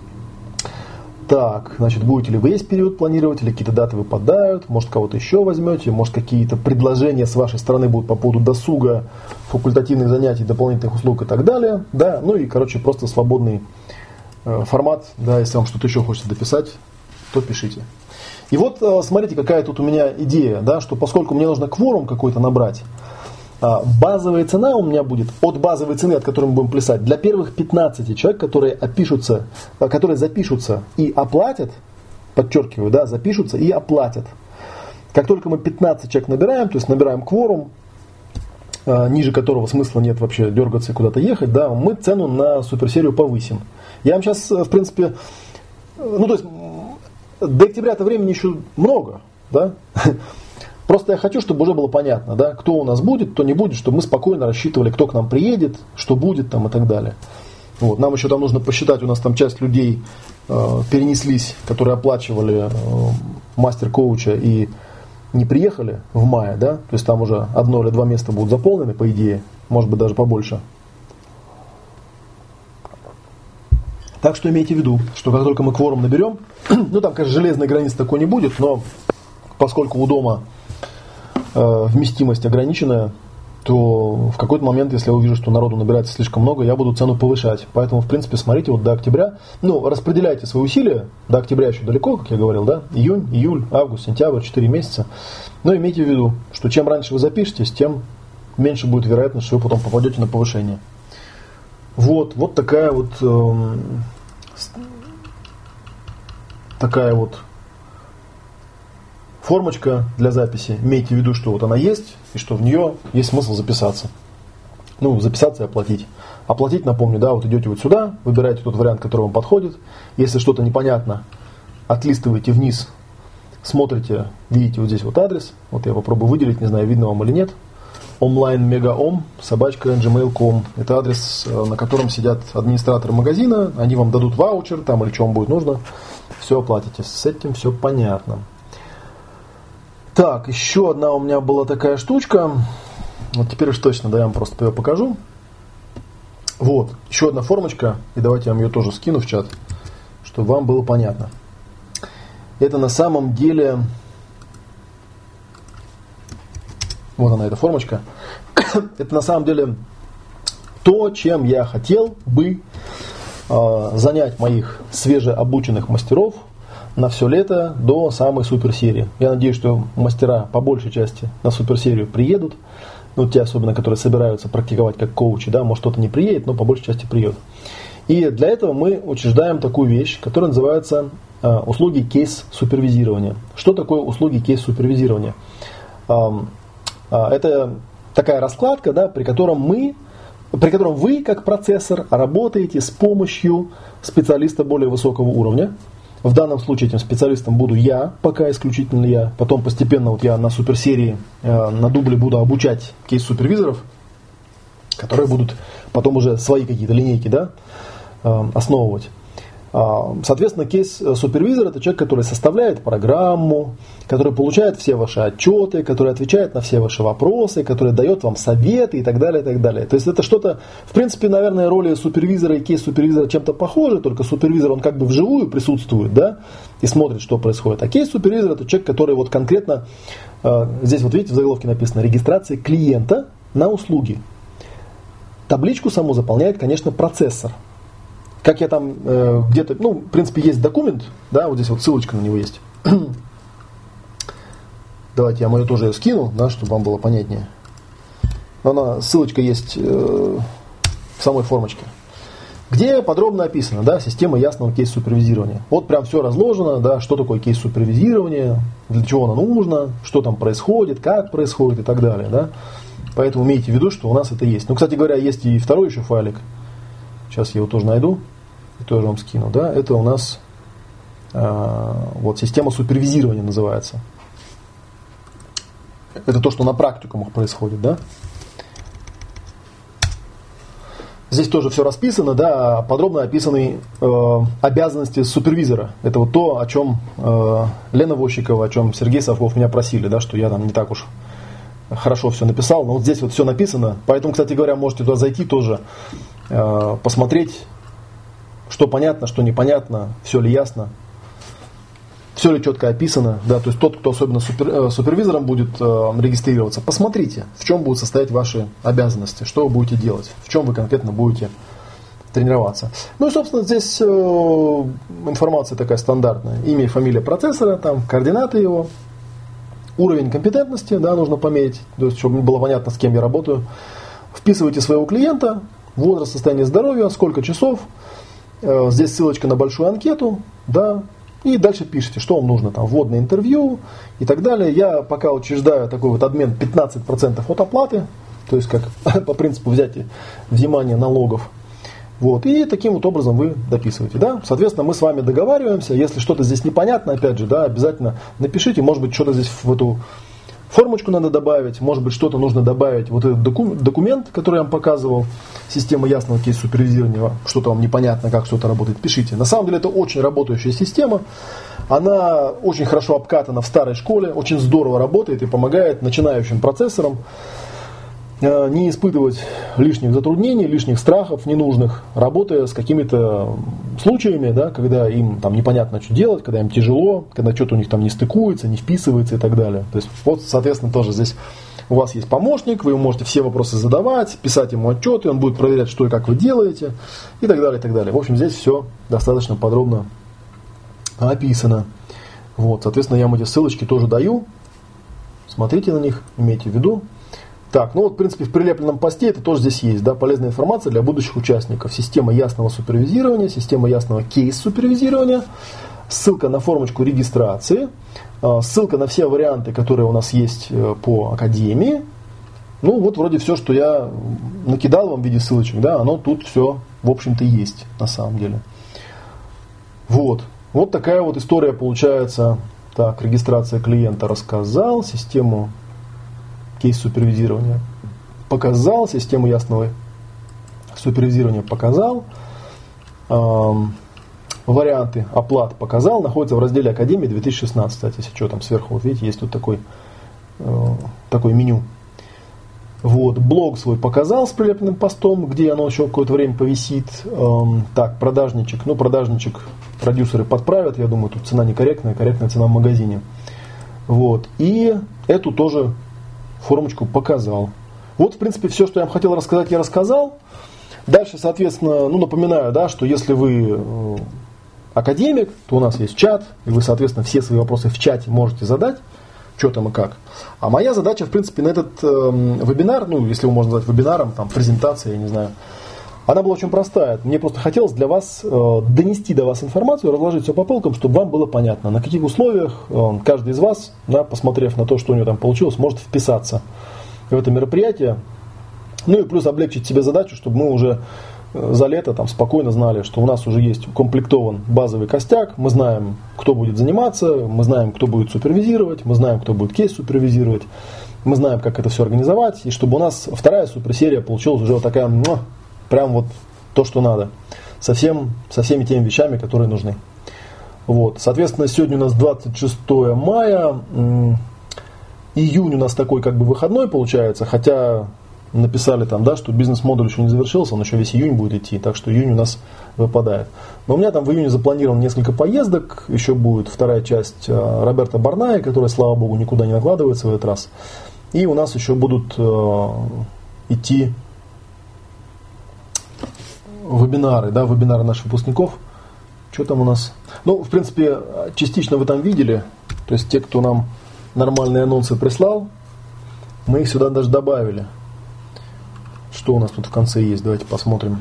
Так, значит, будете ли вы весь период планировать, или какие-то даты выпадают, может, кого-то еще возьмете, может, какие-то предложения с вашей стороны будут по поводу досуга, факультативных занятий, дополнительных услуг и так далее. Да, ну и, короче, просто свободный формат, да, если вам что-то еще хочется дописать, то пишите. И вот, смотрите, какая тут у меня идея, да, что поскольку мне нужно кворум какой-то набрать, базовая цена у меня будет от базовой цены, от которой мы будем плясать, для первых 15 человек, которые запишутся и оплатят, подчеркиваю, да, запишутся и оплатят. Как только мы 15 человек набираем, то есть набираем кворум, ниже которого смысла нет вообще дергаться и куда-то ехать, да, мы цену на суперсерию повысим. Я вам сейчас, в принципе, ну, то есть, до октября-то времени еще много, да. Просто я хочу, чтобы уже было понятно, да, кто у нас будет, кто не будет, чтобы мы спокойно рассчитывали, кто к нам приедет, что будет там и так далее. Вот. Нам еще там нужно посчитать, у нас там часть людей перенеслись, которые оплачивали мастер-коуча и не приехали в мае, да, то есть там уже 1 или 2 места будут заполнены, по идее, может быть даже побольше. Так что имейте в виду, что как только мы кворум наберем, ну там, конечно, железной границы такой не будет, но поскольку у дома вместимость ограниченная, то в какой-то момент, если я увижу, что народу набирается слишком много, я буду цену повышать. Поэтому, в принципе, смотрите, вот до октября, ну, распределяйте свои усилия, до октября еще далеко, как я говорил, да, июнь, июль, август, сентябрь, 4 месяца. Но имейте в виду, что чем раньше вы запишетесь, тем меньше будет вероятность, что вы потом попадете на повышение. Вот такая вот формочка для записи. Имейте в виду, что вот она есть, и что в нее есть смысл записаться. Ну, записаться и оплатить. Оплатить, напомню, да, вот идете вот сюда, выбираете тот вариант, который вам подходит. Если что-то непонятно, отлистываете вниз, смотрите, видите вот здесь вот адрес. Вот я попробую выделить, не знаю, видно вам или нет. onlinemegaom@gmail.com. Это адрес, на котором сидят администраторы магазина. Они вам дадут ваучер там или что вам будет нужно. Все оплатите. С этим все понятно. Так, еще одна у меня была такая штучка. Вот теперь уж точно, да, я вам просто ее покажу. Вот, еще одна формочка. И давайте я вам ее тоже скину в чат, чтобы вам было понятно. Это на самом деле... Вот она, эта формочка. Это на самом деле то, чем я хотел бы занять моих свежеобученных мастеров на все лето до самой суперсерии. Я надеюсь, что мастера по большей части на суперсерию приедут. Ну, те особенно, которые собираются практиковать как коучи, да, может кто-то не приедет, но по большей части приедут. И для этого мы учреждаем такую вещь, которая называется услуги кейс-супервизирования. Что такое услуги кейс-супервизирования? Это такая раскладка, да, при котором вы, как процессор, работаете с помощью специалиста более высокого уровня. В данном случае этим специалистом буду я, пока исключительно я. Потом постепенно вот я на суперсерии, на дубле буду обучать кейс-супервизоров, которые будут потом уже свои какие-то линейки, да, основывать. Соответственно, кейс-супервизор – это человек, который составляет программу, который получает все ваши отчеты, который отвечает на все ваши вопросы, который дает вам советы и так далее, и так далее. То есть это что-то, в принципе, наверное, роли супервизора и кейс-супервизора чем-то похожи, только супервизор, он как бы вживую присутствует, да, и смотрит, что происходит. А кейс-супервизор – это человек, который вот конкретно, здесь вот видите, в заголовке написано «регистрация клиента на услуги». Табличку саму заполняет, конечно, процессор. Как я там где-то, ну, в принципе, есть документ, да, вот здесь вот ссылочка на него есть. Давайте я мою тоже скину, да, чтобы вам было понятнее. Ссылочка есть в самой формочке, где подробно описано, да, система ясного кейс-супервизирования. Вот прям все разложено, да, что такое кейс-супервизирование, для чего оно нужно, что там происходит, как происходит и так далее, да. Поэтому имейте в виду, что у нас это есть. Ну, кстати говоря, есть и второй еще файлик. Сейчас я его тоже найду и тоже вам скину, да. Это у нас вот система супервизирования называется. Это то, что на практикумах происходит, да? Здесь тоже все расписано, да, подробно описаны обязанности супервизора. Это вот то, о чем Лена Вощикова, о чем Сергей Совков меня просили, да, что я там не так уж хорошо все написал. Но вот здесь вот все написано. Поэтому, кстати говоря, можете туда зайти тоже, посмотреть, что понятно, что непонятно, все ли ясно. Все ли четко описано, да, то есть тот, кто особенно супервизором будет регистрироваться, посмотрите, в чем будут состоять ваши обязанности, что вы будете делать, в чем вы конкретно будете тренироваться. Ну и, собственно, здесь информация такая стандартная. Имя и фамилия процессора, там, координаты его, уровень компетентности, да, нужно померить, то есть, чтобы было понятно, с кем я работаю. Вписывайте своего клиента, возраст, состояние здоровья, сколько часов. Здесь ссылочка на большую анкету, да. И дальше пишите, что вам нужно, там, вводное интервью и так далее. Я пока учреждаю такой вот обмен 15% от оплаты, то есть как по принципу взятия внимания налогов. Вот, и таким вот образом вы дописываете. Да? Соответственно, мы с вами договариваемся. Если что-то здесь непонятно, опять же, да, обязательно напишите. Может быть, что-то здесь в эту формочку надо добавить, может быть, что-то нужно добавить. Вот этот документ, который я вам показывал, система ясного кейс-супервизирования, что-то вам непонятно, как что-то работает, пишите. На самом деле это очень работающая система. Она очень хорошо обкатана в старой школе, очень здорово работает и помогает начинающим процессорам не испытывать лишних затруднений, лишних страхов ненужных, работая с какими-то случаями, да, когда им там непонятно, что делать, когда им тяжело, когда что-то у них там не стыкуется, не вписывается и так далее. То есть, вот, соответственно, тоже здесь у вас есть помощник, вы ему можете все вопросы задавать, писать ему отчеты, он будет проверять, что и как вы делаете, и так далее, и так далее. В общем, здесь все достаточно подробно описано. Вот, соответственно, я вам эти ссылочки тоже даю. Смотрите на них, имейте в виду. Так, ну вот, в принципе, в прилепленном посте это тоже здесь есть, да, полезная информация для будущих участников. Система ясного супервизирования, система ясного кейс-супервизирования, ссылка на формочку регистрации, ссылка на все варианты, которые у нас есть по академии. Ну, вот вроде все, что я накидал вам в виде ссылочек, да, оно тут все, в общем-то, есть на самом деле. Вот. Вот такая вот история получается. Так, регистрация клиента рассказал, систему кейс-супервизирования показал, систему ясного супервизирования показал, варианты оплат показал, находится в разделе Академии 2016, кстати, если что там сверху, вот видите, есть тут такое меню. Вот, блог свой показал с прилепленным постом, где оно еще какое-то время повисит. Так, продажничек, продюсеры подправят, я думаю, тут цена некорректная, корректная цена в магазине. Вот, и эту тоже формочку показал. Вот, в принципе, все, что я вам хотел рассказать, я рассказал. Дальше, соответственно, напоминаю, да, что если вы академик, то у нас есть чат, и вы, соответственно, все свои вопросы в чате можете задать, что там и как. А моя задача, в принципе, на этот вебинар, если его можно назвать вебинаром, там, презентация, я не знаю, она была очень простая. Мне просто хотелось для вас донести до вас информацию, разложить все по полкам, чтобы вам было понятно, на каких условиях каждый из вас, да, посмотрев на то, что у него там получилось, может вписаться в это мероприятие. Ну и плюс облегчить себе задачу, чтобы мы уже за лето там спокойно знали, что у нас уже есть укомплектован базовый костяк, мы знаем, кто будет заниматься, мы знаем, кто будет супервизировать, мы знаем, кто будет кейс супервизировать, мы знаем, как это все организовать, и чтобы у нас вторая суперсерия получилась уже вот такая, прям вот то, что надо, со всеми теми вещами, которые нужны. Вот. Соответственно, сегодня у нас 26 мая, июнь у нас такой как бы выходной получается, хотя написали там, да, что бизнес-модуль еще не завершился, он еще весь июнь будет идти, так что июнь у нас выпадает. Но у меня там в июне запланировано несколько поездок, еще будет вторая часть Роберто Барнаи, которая, слава богу, никуда не накладывается в этот раз. И у нас еще будут идти вебинары, да, вебинары наших выпускников. Что там у нас? В принципе, частично вы там видели, то есть те, кто нам нормальные анонсы прислал, мы их сюда даже добавили. Что у нас тут в конце есть? Давайте посмотрим.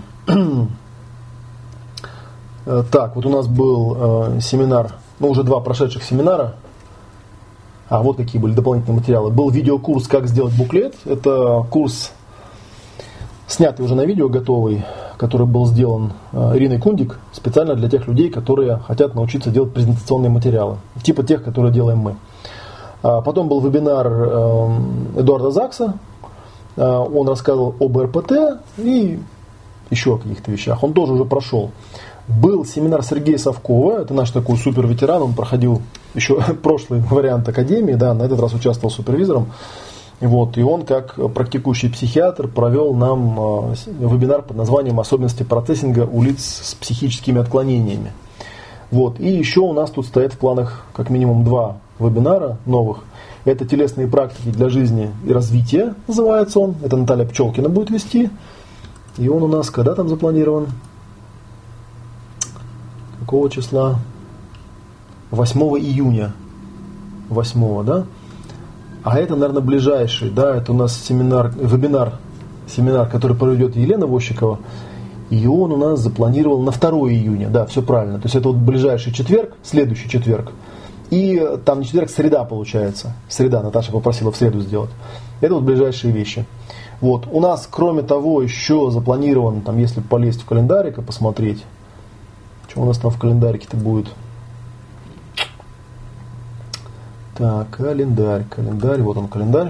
Так, вот у нас был семинар, уже 2 прошедших семинара. Вот какие были дополнительные материалы. Был видеокурс «Как сделать буклет». Это курс, снятый уже на видео, готовый, который был сделан Ириной Кундик специально для тех людей, которые хотят научиться делать презентационные материалы. Типа тех, которые делаем мы. Потом был вебинар Эдуарда Закса. Он рассказывал об РПТ и еще о каких-то вещах. Он тоже уже прошел. Был семинар Сергея Совкова, это наш такой супер ветеран, он проходил еще прошлый вариант академии, да, на этот раз участвовал супервизором. Вот, и он, как практикующий психиатр, провел нам вебинар под названием «Особенности процессинга у лиц с психическими отклонениями». Вот, и еще у нас тут стоят в планах как минимум 2 вебинара новых. Это «Телесные практики для жизни и развития», называется он. Это Наталья Пчелкина будет вести. И он у нас когда там запланирован? Какого числа? 8 июня. 8, да? А это, наверное, ближайший, да, это у нас вебинар, который проведет Елена Вощикова, и он у нас запланирован на 2 июня, да, все правильно, то есть это вот ближайший четверг, следующий четверг, и там не четверг, среда получается, среда, Наташа попросила в среду сделать, это вот ближайшие вещи. Вот, у нас, кроме того, еще запланирован, там, если полезть в календарик и посмотреть, что у нас там в календарике-то будет. Так, календарь, вот он календарь.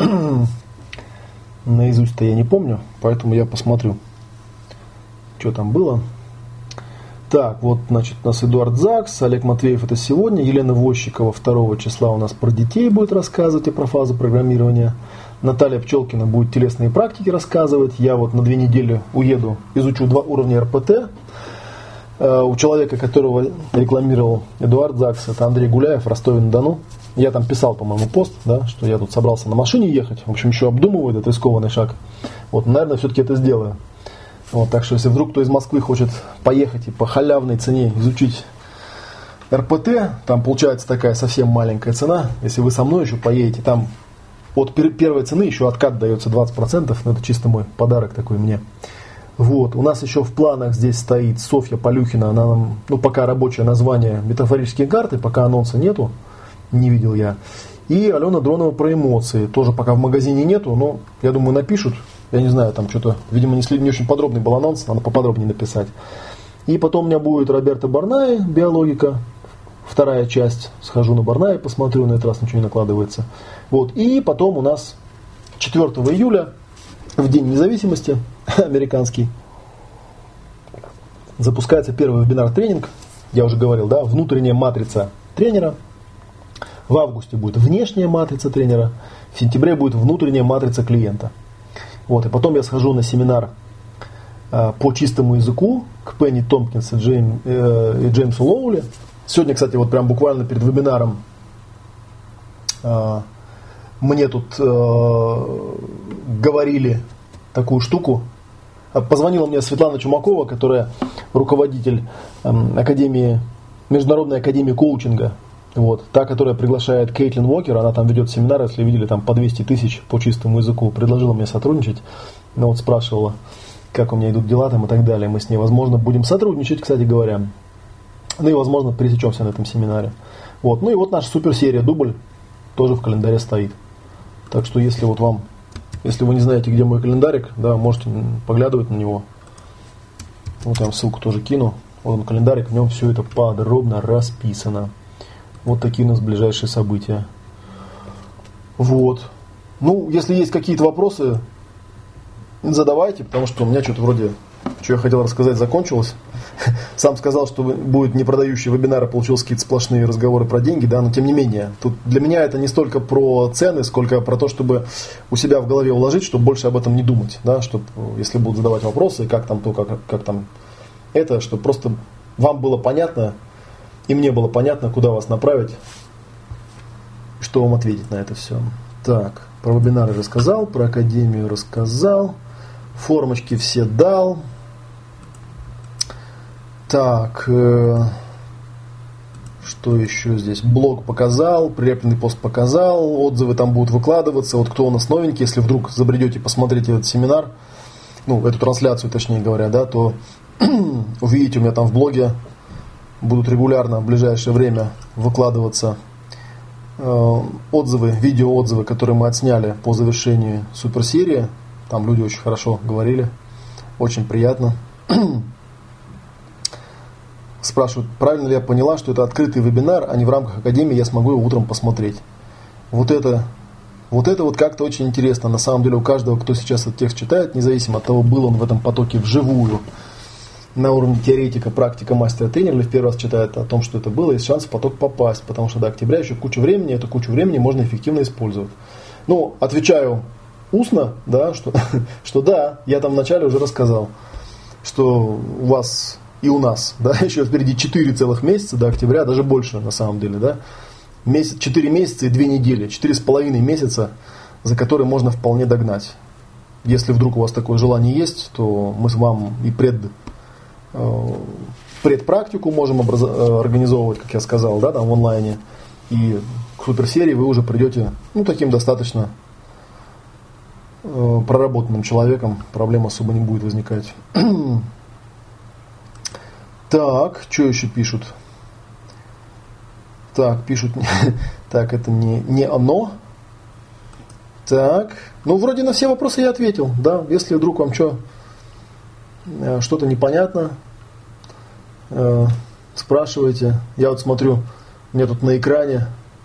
Наизусть-то я не помню, поэтому я посмотрю, что там было. Так, вот, значит, у нас Эдуард Закс, Олег Матвеев это сегодня, Елена Вощикова 2 числа у нас про детей будет рассказывать и про фазу программирования. Наталья Пчелкина будет телесные практики рассказывать. Я вот на 2 недели уеду, изучу 2 уровня РПТ. У человека, которого рекламировал Эдуард Закс, это Андрей Гуляев в Ростове-на-Дону. Я там писал, по-моему, пост, да, что я тут собрался на машине ехать. В общем, еще обдумываю этот рискованный шаг. Вот, наверное, все-таки это сделаю. Вот, так что, если вдруг кто из Москвы хочет поехать и по халявной цене изучить РПТ, там получается такая совсем маленькая цена. Если вы со мной еще поедете, там от первой цены еще откат дается 20%. Но это чисто мой подарок такой мне. Вот, у нас еще в планах здесь стоит Софья Полюхина. Она нам, ну, пока рабочее название метафорические карты, пока анонса нету. Не видел я. И Алена Дронова про эмоции. Тоже пока в магазине нету, но я думаю напишут. Я не знаю, там что-то, видимо, не очень подробный был анонс, надо поподробнее написать. И потом у меня будет Роберто Барнаи, биологика, 2 часть. Схожу на Барнаи, посмотрю, на этот раз ничего не накладывается. Вот. И потом у нас 4 июля, в День независимости, американский, запускается первый вебинар-тренинг. Я уже говорил, да, внутренняя матрица тренера. В августе будет внешняя матрица тренера, в сентябре будет внутренняя матрица клиента. Вот, и потом я схожу на семинар по чистому языку к Пенни Томпкинс и Джеймсу Лоули. Сегодня, кстати, вот прям буквально перед вебинаром мне тут говорили такую штуку. Позвонила мне Светлана Чумакова, которая руководитель Международной академии коучинга. Вот, та, которая приглашает Кейтлин Уокер, она там ведет семинары, если видели, там по 200 тысяч по чистому языку, предложила мне сотрудничать, но вот спрашивала, как у меня идут дела там и так далее, мы с ней, возможно, будем сотрудничать, кстати говоря, ну и, возможно, пересечемся на этом семинаре. Вот, ну и вот наша суперсерия «Дубль» тоже в календаре стоит, так что если вот вам, если вы не знаете, где мой календарик, да, можете поглядывать на него, вот я вам ссылку тоже кину, вот он календарик, в нем все это подробно расписано. Вот такие у нас ближайшие события. Вот. Ну, если есть какие-то вопросы, задавайте, потому что у меня что-то вроде, что я хотел рассказать, закончилось. Сам сказал, что будет не продающий вебинар, а получился какие-то сплошные разговоры про деньги, да, но тем не менее. Тут для меня это не столько про цены, сколько про то, чтобы у себя в голове уложить, чтобы больше об этом не думать, да, чтобы, если будут задавать вопросы, как там то, как там это, чтобы просто вам было понятно, и мне было понятно, куда вас направить, что вам ответить на это все. Так, про вебинары рассказал, про академию рассказал, формочки все дал. Так, что еще здесь? Блог показал, прилепленный пост показал, отзывы там будут выкладываться. Вот кто у нас новенький, если вдруг забредете посмотреть этот семинар, ну, эту трансляцию, точнее говоря, да, то увидите у меня там в блоге, будут регулярно в ближайшее время выкладываться отзывы, видеоотзывы, которые мы отсняли по завершении суперсерии. Там люди очень хорошо говорили, очень приятно. Спрашивают, правильно ли я поняла, что это открытый вебинар, а не в рамках академии я смогу его утром посмотреть. вот это вот как-то очень интересно. На самом деле у каждого, кто сейчас этот текст читает, независимо от того, был он в этом потоке вживую, на уровне теоретика, практика, мастера, тренера, или в первый раз читает о том, что это было, есть шанс в поток попасть, потому что до октября еще куча времени, эту кучу времени можно эффективно использовать. Ну, отвечаю устно, да, что да, я там вначале уже рассказал, что у вас и у нас, да, еще впереди 4 целых месяца до октября, даже больше на самом деле, да, 4 месяца и 2 недели, 4,5 месяца, за которые можно вполне догнать. Если вдруг у вас такое желание есть, то мы с вами и предпрактику можем организовывать, как я сказал, да, там в онлайне, и к суперсерии вы уже придете, ну, таким достаточно проработанным человеком, проблем особо не будет возникать. Так, что еще пишут? Так, пишут, так, это не оно. Так, ну, вроде на все вопросы я ответил, да, если вдруг вам что-то непонятно, спрашивайте. Я вот смотрю, у меня тут на экране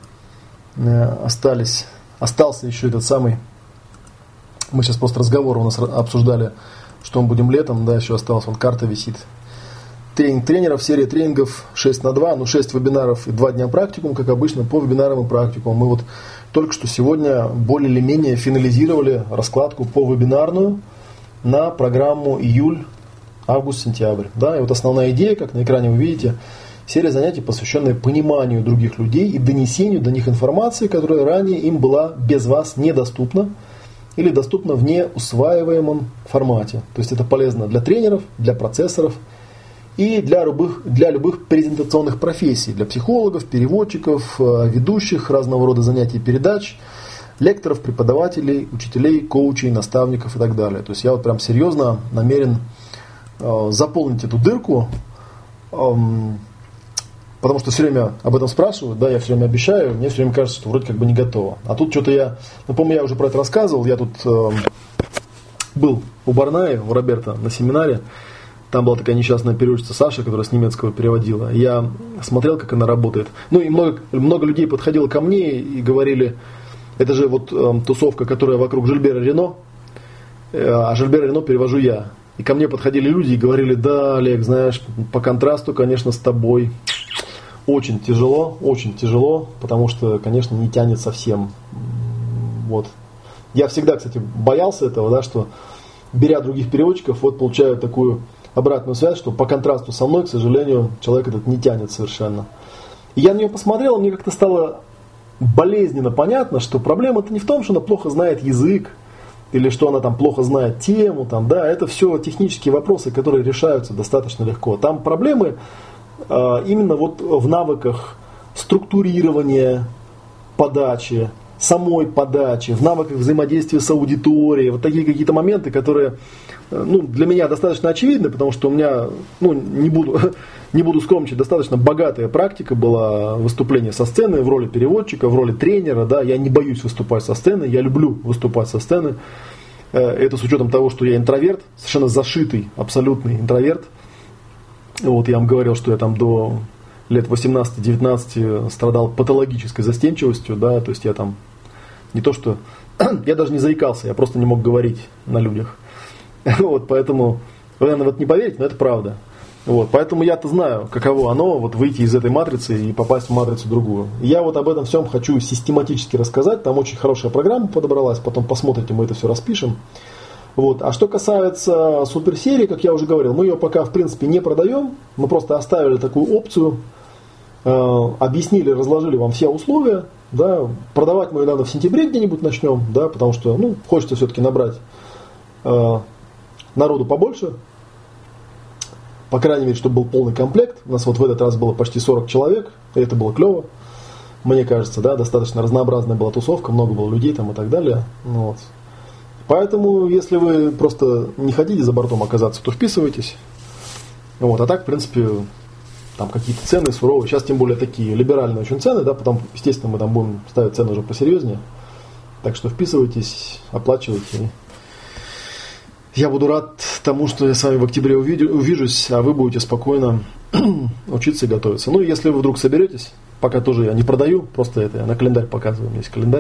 остался еще этот самый, мы сейчас просто разговор у нас обсуждали, что мы будем летом, да, еще осталась, вон карта висит. Тренинг тренеров, серия тренингов 6/2, 6 вебинаров и 2 дня практикум, как обычно, по вебинарам и практикумам. Мы вот только что сегодня более или менее финализировали раскладку по вебинарную на программу июль, август, сентябрь. Да, и вот основная идея, как на экране вы видите, серия занятий, посвященная пониманию других людей и донесению до них информации, которая ранее им была без вас недоступна или доступна в неусваиваемом формате. То есть это полезно для тренеров, для процессоров и для любых презентационных профессий, для психологов, переводчиков, ведущих разного рода занятий и передач, лекторов, преподавателей, учителей, коучей, наставников и так далее. То есть я вот прям серьезно намерен заполнить эту дырку, потому что все время об этом спрашивают, да, я все время обещаю, мне все время кажется, что вроде как бы не готово. А тут что-то помню, я уже про это рассказывал, я тут был у Барнаи, у Роберта на семинаре, там была такая несчастная переводчица Саша, которая с немецкого переводила. Я смотрел, как она работает. Ну и много людей подходило ко мне и говорили, это же вот тусовка, которая вокруг Жильбера Рено, а Жильбера Рено перевожу я. И ко мне подходили люди и говорили, да, Олег, знаешь, по контрасту, конечно, с тобой очень тяжело, потому что, конечно, не тянет совсем. Вот. Я всегда, кстати, боялся этого, да, что, беря других переводчиков, вот получаю такую обратную связь, что по контрасту со мной, к сожалению, человек этот не тянет совершенно. И я на нее посмотрел, и мне как-то стало болезненно понятно, что проблема-то не в том, что она плохо знает язык, или что она там плохо знает тему, там, да, это все технические вопросы, которые решаются достаточно легко. Там проблемы именно вот в навыках структурирования подачи, самой подачи, в навыках взаимодействия с аудиторией, вот такие какие-то моменты, которые, ну, для меня достаточно очевидны, потому что у меня, ну, не буду скромничать, достаточно богатая практика была выступления со сцены в роли переводчика, в роли тренера, да, я не боюсь выступать со сцены, я люблю выступать со сцены, это с учетом того, что я интроверт, совершенно зашитый, абсолютный интроверт, вот я вам говорил, что я там до лет 18-19 страдал патологической застенчивостью, да, то есть я там не то что, я даже не заикался, я просто не мог говорить на людях. Вот, поэтому, вы, наверное, вот не поверите, но это правда. Вот, поэтому я-то знаю, каково оно, вот выйти из этой матрицы и попасть в матрицу другую. И я вот об этом всем хочу систематически рассказать, там очень хорошая программа подобралась, потом посмотрите, мы это все распишем. Вот. А что касается суперсерии, как я уже говорил, мы ее пока в принципе не продаем, мы просто оставили такую опцию, объяснили, разложили вам все условия, да, продавать мы ее, наверное, в сентябре где-нибудь начнем, да, потому что, ну, хочется все-таки набрать народу побольше, по крайней мере, чтобы был полный комплект. У нас вот в этот раз было почти 40 человек, и это было клево, мне кажется, да, достаточно разнообразная была тусовка, много было людей там и так далее, ну, вот. Поэтому, если вы просто не хотите за бортом оказаться, то вписывайтесь. Вот. А так, в принципе, там какие-то цены суровые. Сейчас, тем более, такие либеральные очень цены, да, потом, естественно, мы там будем ставить цены уже посерьезнее. Так что вписывайтесь, оплачивайте. Я буду рад тому, что я с вами в октябре увижусь, а вы будете спокойно учиться и готовиться. Ну, и если вы вдруг соберетесь, пока тоже я не продаю, просто это я на календарь показываю, у меня есть календарь,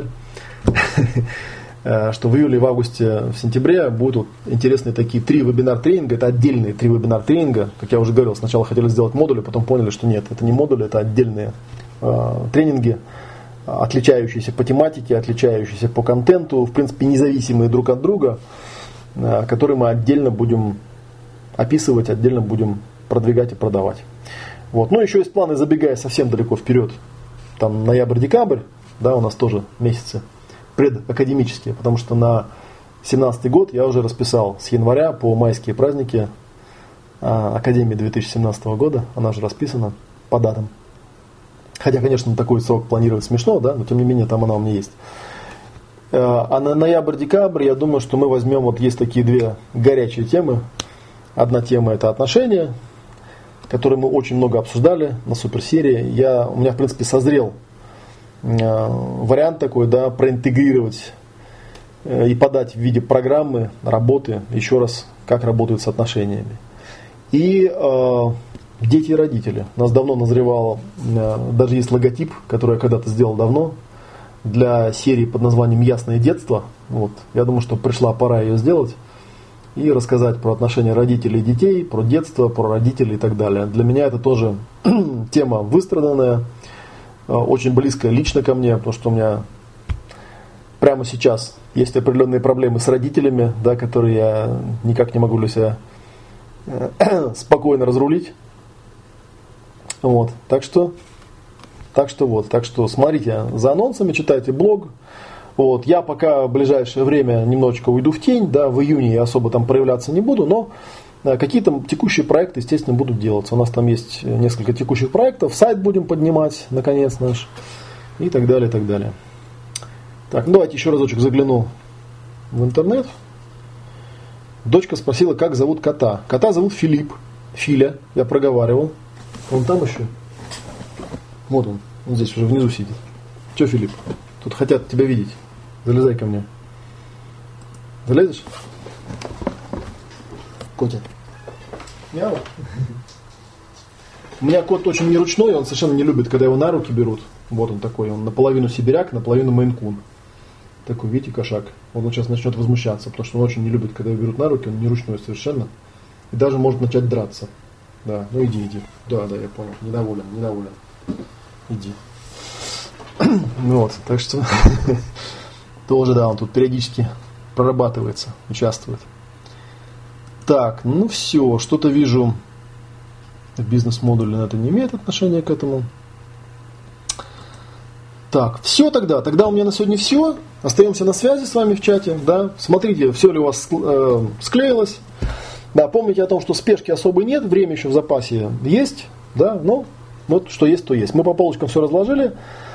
что в июле, в августе, в сентябре будут интересные такие 3 вебинар-тренинга, это отдельные 3 вебинар-тренинга, как я уже говорил, сначала хотели сделать модули, потом поняли, что нет, это не модули, это отдельные тренинги, отличающиеся по тематике, отличающиеся по контенту, в принципе, независимые друг от друга, которые мы отдельно будем описывать, отдельно будем продвигать и продавать. Вот. Ну, еще есть планы, забегая совсем далеко вперед, там ноябрь-декабрь, да, у нас тоже месяцы предакадемические, потому что на 2017 год я уже расписал с января по майские праздники Академии 2017 года, она уже расписана по датам. Хотя, конечно, на такой срок планировать смешно, да, но тем не менее там она у меня есть. А на ноябрь-декабрь я думаю, что мы возьмем, вот есть такие 2 горячие темы. Одна тема это отношения, которые мы очень много обсуждали на суперсерии. У меня в принципе созрел вариант такой, да, проинтегрировать и подать в виде программы, работы, еще раз, как работают с отношениями. И дети и родители. Нас давно назревало, даже есть логотип, который я когда-то сделал давно, для серии под названием «Ясное детство». Вот. Я думаю, что пришла пора ее сделать и рассказать про отношения родителей и детей, про детство, про родителей и так далее. Для меня это тоже тема выстраданная, очень близкая лично ко мне, потому что у меня прямо сейчас есть определенные проблемы с родителями, да, которые я никак не могу для себя спокойно разрулить. Вот. Так что смотрите за анонсами, читайте блог. Вот. Я пока в ближайшее время немножечко уйду в тень, да, в июне я особо там проявляться не буду, но какие-то текущие проекты, естественно, будут делаться. У нас там есть несколько текущих проектов, сайт будем поднимать, наконец, наш, и так далее, и так далее. Так, ну давайте еще разочек загляну в интернет. Дочка спросила, как зовут кота. Кота зовут Филипп, Филя, я проговаривал. Он там еще? Вот он здесь уже внизу сидит. Че, Филипп? Тут хотят тебя видеть. Залезай ко мне. Залезешь? Котя. Мяу. У меня кот очень неручной, он совершенно не любит, когда его на руки берут. Вот он такой, он наполовину сибиряк, наполовину мейн-кун. Такой, видите, кошак. Он сейчас начнет возмущаться, потому что он очень не любит, когда его берут на руки, он не ручной совершенно. И даже может начать драться. Да, ну иди. Да, я понял. Недоволен. Иди. Вот, так что тоже, да, он тут периодически прорабатывается, участвует. Так, ну все, что-то вижу в бизнес-модуле, это не имеет отношения к этому. Так, все тогда у меня на сегодня все. Остаемся на связи с вами в чате, да. Смотрите, все ли у вас склеилось. Да, помните о том, что спешки особой нет, время еще в запасе есть, да, но вот что есть, то есть. Мы по полочкам все разложили,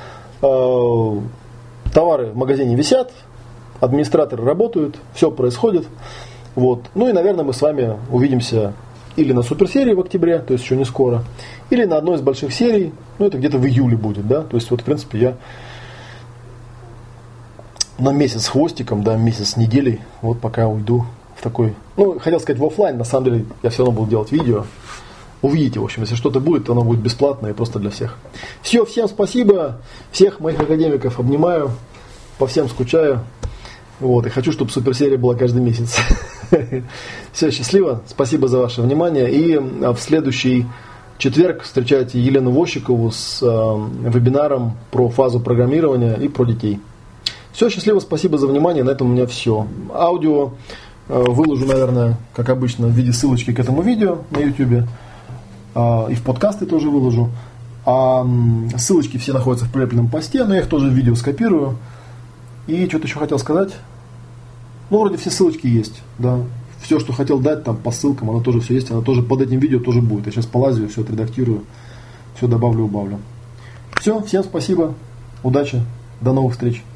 товары в магазине висят, администраторы работают, все происходит. Вот. Ну и, наверное, мы с вами увидимся или на суперсерии в октябре, то есть еще не скоро, или на одной из больших серий, ну это где-то в июле будет, да, то есть вот в принципе я на месяц с хвостиком, да, месяц с неделей, вот пока уйду в такой, ну хотел сказать в офлайн, на самом деле я все равно буду делать видео, увидите, в общем, если что-то будет, то оно будет бесплатное и просто для всех. Все, всем спасибо, всех моих академиков обнимаю, по всем скучаю. Вот, и хочу, чтобы суперсерия была каждый месяц. Все, счастливо. Спасибо за ваше внимание. И в следующий четверг встречайте Елену Вощикову с вебинаром про фазу программирования и про детей. Все, счастливо. Спасибо за внимание. На этом у меня все. Аудио выложу, наверное, как обычно, в виде ссылочки к этому видео на YouTube. И в подкасты тоже выложу. А ссылочки все находятся в прилепленном посте, но я их тоже в видео скопирую. И что-то еще хотел сказать. Ну, вроде все ссылочки есть, да. Все, что хотел дать там по ссылкам, оно тоже все есть, оно тоже под этим видео тоже будет. Я сейчас полазю, все отредактирую, все добавлю, убавлю. Все, всем спасибо, удачи, до новых встреч.